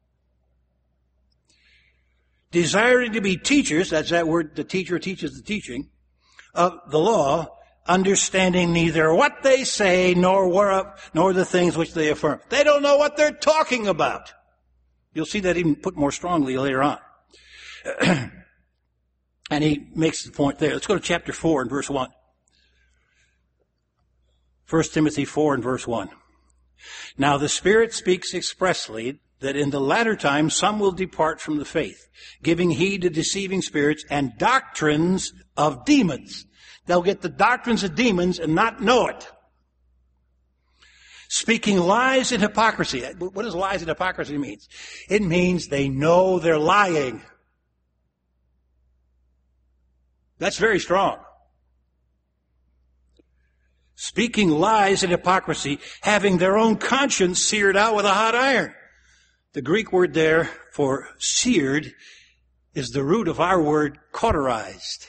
A: Desiring to be teachers, that's that word, the teacher teaches the teaching, of the law, understanding neither what they say nor the things which they affirm. They don't know what they're talking about. You'll see that even put more strongly later on. And he makes the point there. Let's go to chapter 4 and verse 1. 1 Timothy 4 and verse 1. Now the Spirit speaks expressly that in the latter time some will depart from the faith, giving heed to deceiving spirits and doctrines of demons. They'll get the doctrines of demons and not know it. Speaking lies and hypocrisy. What does lies and hypocrisy mean? It means they know they're lying. That's very strong. Speaking lies and hypocrisy, having their own conscience seared out with a hot iron. The Greek word there for seared is the root of our word cauterized.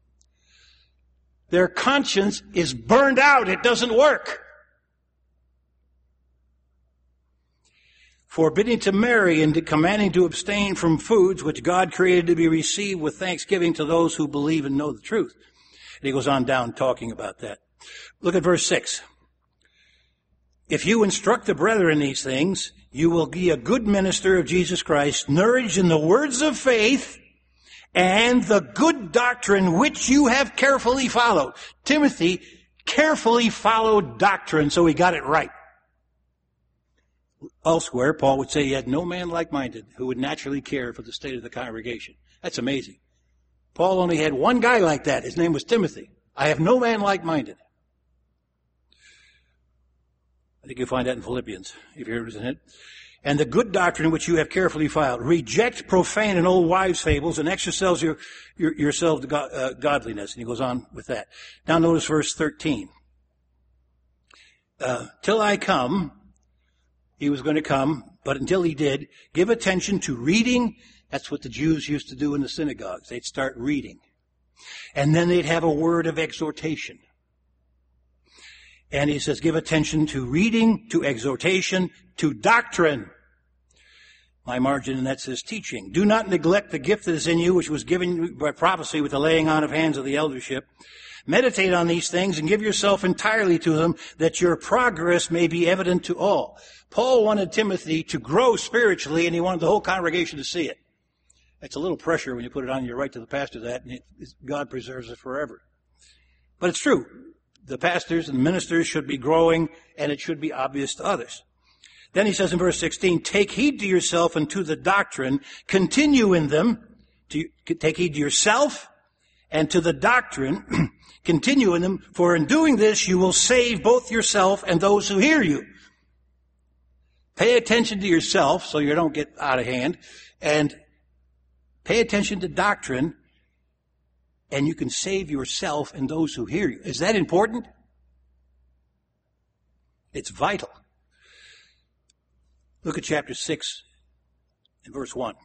A: Their conscience is burned out. It doesn't work. Forbidding to marry and commanding to abstain from foods which God created to be received with thanksgiving to those who believe and know the truth. And he goes on down talking about that. Look at verse 6. If you instruct the brethren in these things, you will be a good minister of Jesus Christ, nourished in the words of faith and the good doctrine which you have carefully followed. Timothy carefully followed doctrine, so he got it right. Elsewhere, Paul would say he had no man like-minded who would naturally care for the state of the congregation. That's amazing. Paul only had one guy like that. His name was Timothy. I have no man like-minded. I think you'll find that in Philippians, if you're interested in it. And the good doctrine which you have carefully followed. Reject profane and old wives' fables and exercise yourself to godliness. And he goes on with that. Now notice verse 13. Till I come, he was going to come, but until he did, give attention to reading. That's what the Jews used to do in the synagogues. They'd start reading. And then they'd have a word of exhortation. And he says, give attention to reading, to exhortation, to doctrine. My margin, and that says teaching. Do not neglect the gift that is in you, which was given by prophecy with the laying on of hands of the eldership. Meditate on these things and give yourself entirely to them, that your progress may be evident to all. Paul wanted Timothy to grow spiritually, and he wanted the whole congregation to see it. It's a little pressure when you put it on your right to the pastor that, and God preserves it forever. But it's true. The pastors and ministers should be growing, and it should be obvious to others. Then he says in verse 16, take heed to yourself and to the doctrine, continue in them, take heed to yourself and to the doctrine, continue in them, for in doing this you will save both yourself and those who hear you. Pay attention to yourself so you don't get out of hand, and pay attention to doctrine, and you can save yourself and those who hear you. Is that important? It's vital. Look at chapter 6 and verse 1.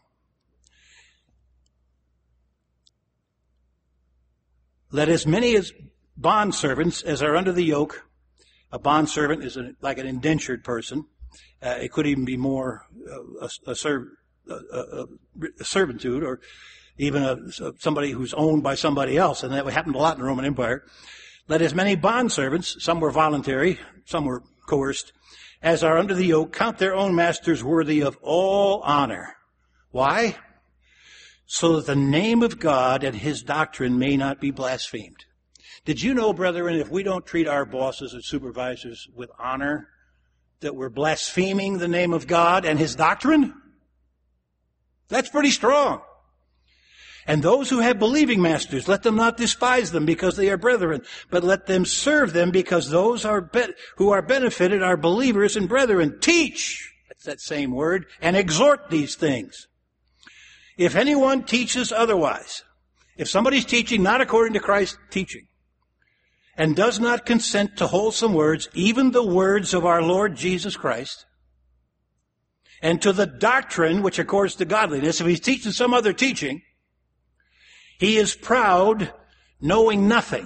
A: Let as many as bondservants as are under the yoke. A bondservant is like an indentured person. It could even be more a servitude, or even somebody who's owned by somebody else, and that happened a lot in the Roman Empire. Let as many bondservants, some were voluntary, some were coerced, as are under the yoke, count their own masters worthy of all honor. Why? So that the name of God and his doctrine may not be blasphemed. Did you know, brethren, if we don't treat our bosses and supervisors with honor, that we're blaspheming the name of God and his doctrine? That's pretty strong. And those who have believing masters, let them not despise them because they are brethren, but let them serve them because those who are benefited are believers and brethren. Teach, that's that same word, and exhort these things. If anyone teaches otherwise, if somebody's teaching not according to Christ's teaching, and does not consent to wholesome words, even the words of our Lord Jesus Christ, and to the doctrine which accords to godliness. If he's teaching some other teaching, he is proud, knowing nothing.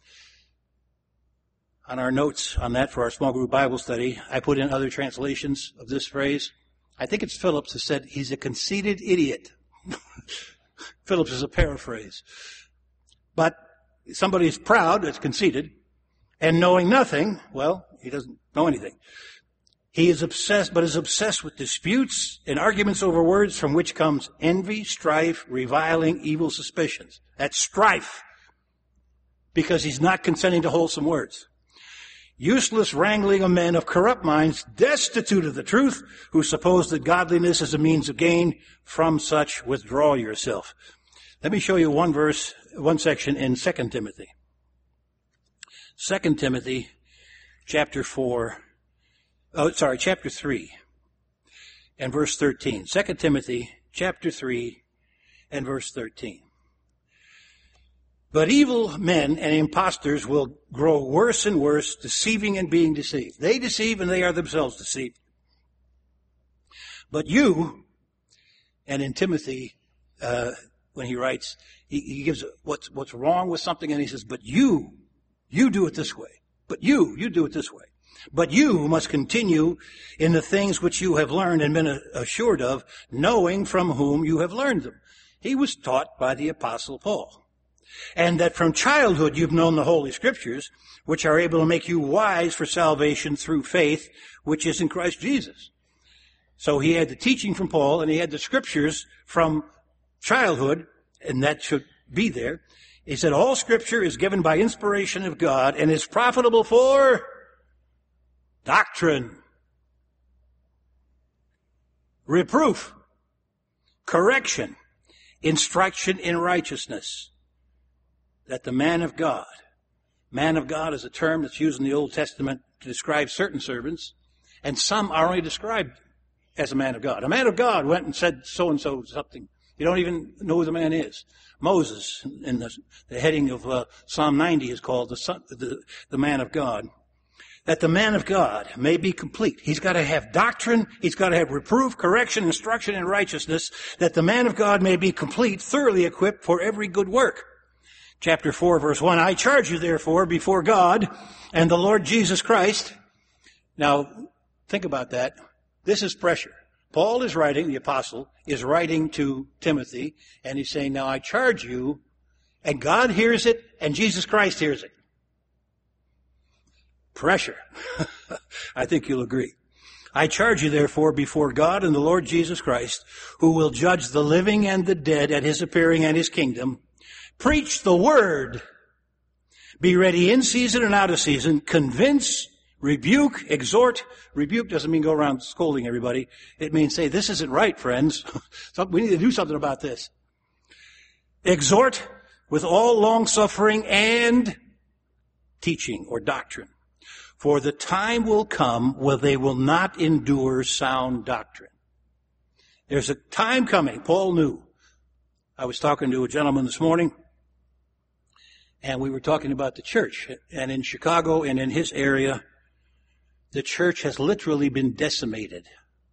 A: On our notes on that for our small group Bible study, I put in other translations of this phrase. I think it's Phillips who said he's a conceited idiot. Phillips is a paraphrase. But somebody is proud, that's conceited, and knowing nothing, well, he doesn't know anything. He is obsessed with disputes and arguments over words, from which comes envy, strife, reviling, evil suspicions. That's strife, because he's not consenting to wholesome words. Useless wrangling of men of corrupt minds, destitute of the truth, who suppose that godliness is a means of gain. From such withdraw yourself. Let me show you one section in 2 Timothy. 2 Timothy chapter 3 and verse 13. 2 Timothy chapter 3 and verse 13. But evil men and impostors will grow worse and worse, deceiving and being deceived. They deceive and they are themselves deceived. But you, and in Timothy, when he writes, he gives what's wrong with something, and he says, but you do it this way. But you do it this way. But you must continue in the things which you have learned and been assured of, knowing from whom you have learned them. He was taught by the Apostle Paul. And that from childhood you've known the Holy Scriptures, which are able to make you wise for salvation through faith, which is in Christ Jesus. So he had the teaching from Paul, and he had the Scriptures from childhood, and that should be there. He said, all Scripture is given by inspiration of God and is profitable for doctrine, reproof, correction, instruction in righteousness, that the man of God is a term that's used in the Old Testament to describe certain servants, and some are only described as a man of God. A man of God went and said so-and-so something. You don't even know who the man is. Moses, in the heading of Psalm 90, is called the man of God. That the man of God may be complete. He's got to have doctrine. He's got to have reproof, correction, instruction in righteousness, that the man of God may be complete, thoroughly equipped for every good work. Chapter 4, verse 1, I charge you therefore before God and the Lord Jesus Christ. Now, think about that. This is pressure. Paul is writing, the apostle, is writing to Timothy, and he's saying, now I charge you, and God hears it, and Jesus Christ hears it. Pressure. I think you'll agree. I charge you therefore before God and the Lord Jesus Christ, who will judge the living and the dead at his appearing and his kingdom. Preach the word. Be ready in season and out of season. Convince, rebuke, exhort. Rebuke doesn't mean go around scolding everybody. It means say, this isn't right, friends. We need to do something about this. Exhort with all long-suffering and teaching or doctrine. For the time will come when they will not endure sound doctrine. There's a time coming. Paul knew. I was talking to a gentleman this morning, and we were talking about the church. And in Chicago and in his area, the church has literally been decimated.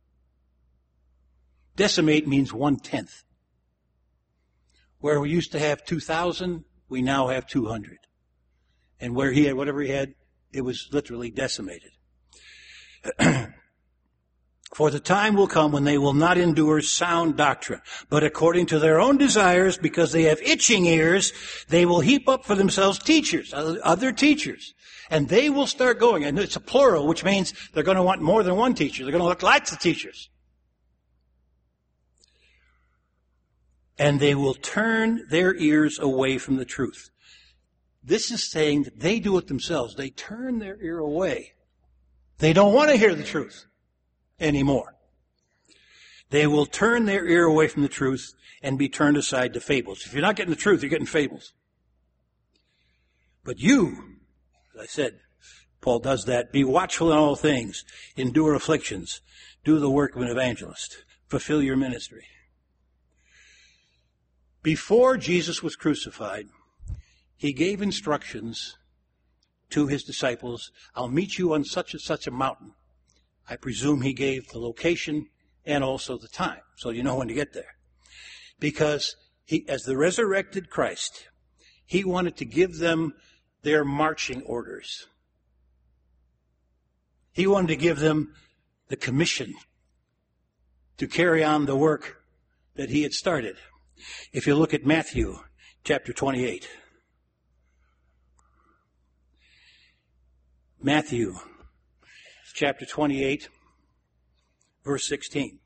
A: Decimate means 1/10. Where we used to have 2,000, we now have 200. And where he had whatever he had, it was literally decimated. For the time will come when they will not endure sound doctrine, but according to their own desires, because they have itching ears, they will heap up for themselves teachers, other teachers. And they will start going, and it's a plural, which means they're going to want more than one teacher. They're going to look lots of teachers. And they will turn their ears away from the truth. This is saying that they do it themselves. They turn their ear away. They don't want to hear the truth anymore. They will turn their ear away from the truth and be turned aside to fables. If you're not getting the truth, you're getting fables. But you, as I said, Paul does that. Be watchful in all things. Endure afflictions. Do the work of an evangelist. Fulfill your ministry. Before Jesus was crucified, he gave instructions to his disciples. I'll meet you on such and such a mountain. I presume he gave the location and also the time, so you know when to get there. Because he, as the resurrected Christ, he wanted to give them their marching orders. He wanted to give them the commission to carry on the work that he had started. If you look at Matthew chapter 28. Matthew chapter 28, verse 16.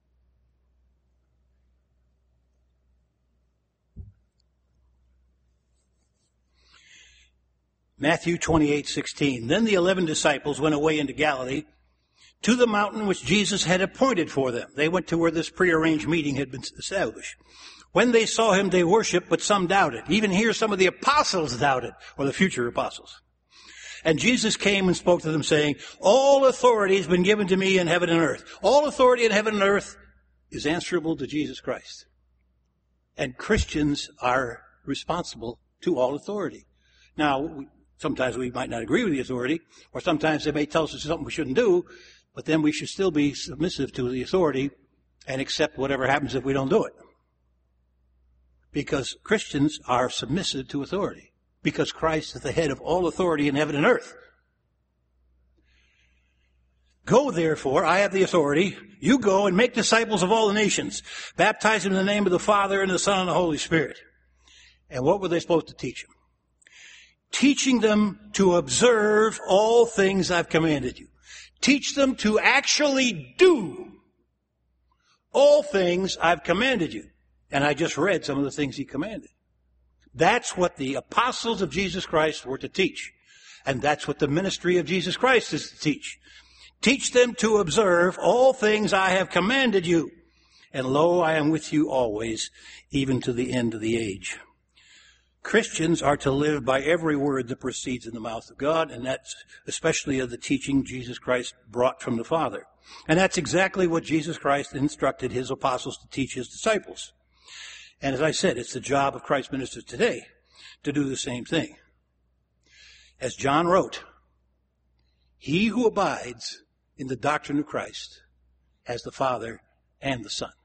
A: Matthew 28:16. Then the 11 disciples went away into Galilee to the mountain which Jesus had appointed for them. They went to where this prearranged meeting had been established. When they saw him, they worshiped, but some doubted. Even here, some of the apostles doubted, or the future apostles. And Jesus came and spoke to them, saying, all authority has been given to me in heaven and earth. All authority in heaven and earth is answerable to Jesus Christ. And Christians are responsible to all authority. Now, sometimes we might not agree with the authority, or sometimes they may tell us something we shouldn't do, but then we should still be submissive to the authority and accept whatever happens if we don't do it. Because Christians are submissive to authority. Because Christ is the head of all authority in heaven and earth. Go, therefore, I have the authority. You go and make disciples of all the nations. Baptize them in the name of the Father and the Son and the Holy Spirit. And what were they supposed to teach them? Teaching them to observe all things I've commanded you. Teach them to actually do all things I've commanded you. And I just read some of the things he commanded. That's what the apostles of Jesus Christ were to teach. And that's what the ministry of Jesus Christ is to teach. Teach them to observe all things I have commanded you. And lo, I am with you always, even to the end of the age. Christians are to live by every word that proceeds in the mouth of God, and that's especially of the teaching Jesus Christ brought from the Father. And that's exactly what Jesus Christ instructed his apostles to teach his disciples. And as I said, it's the job of Christ's ministers today to do the same thing. As John wrote, he who abides in the doctrine of Christ has the Father and the Son.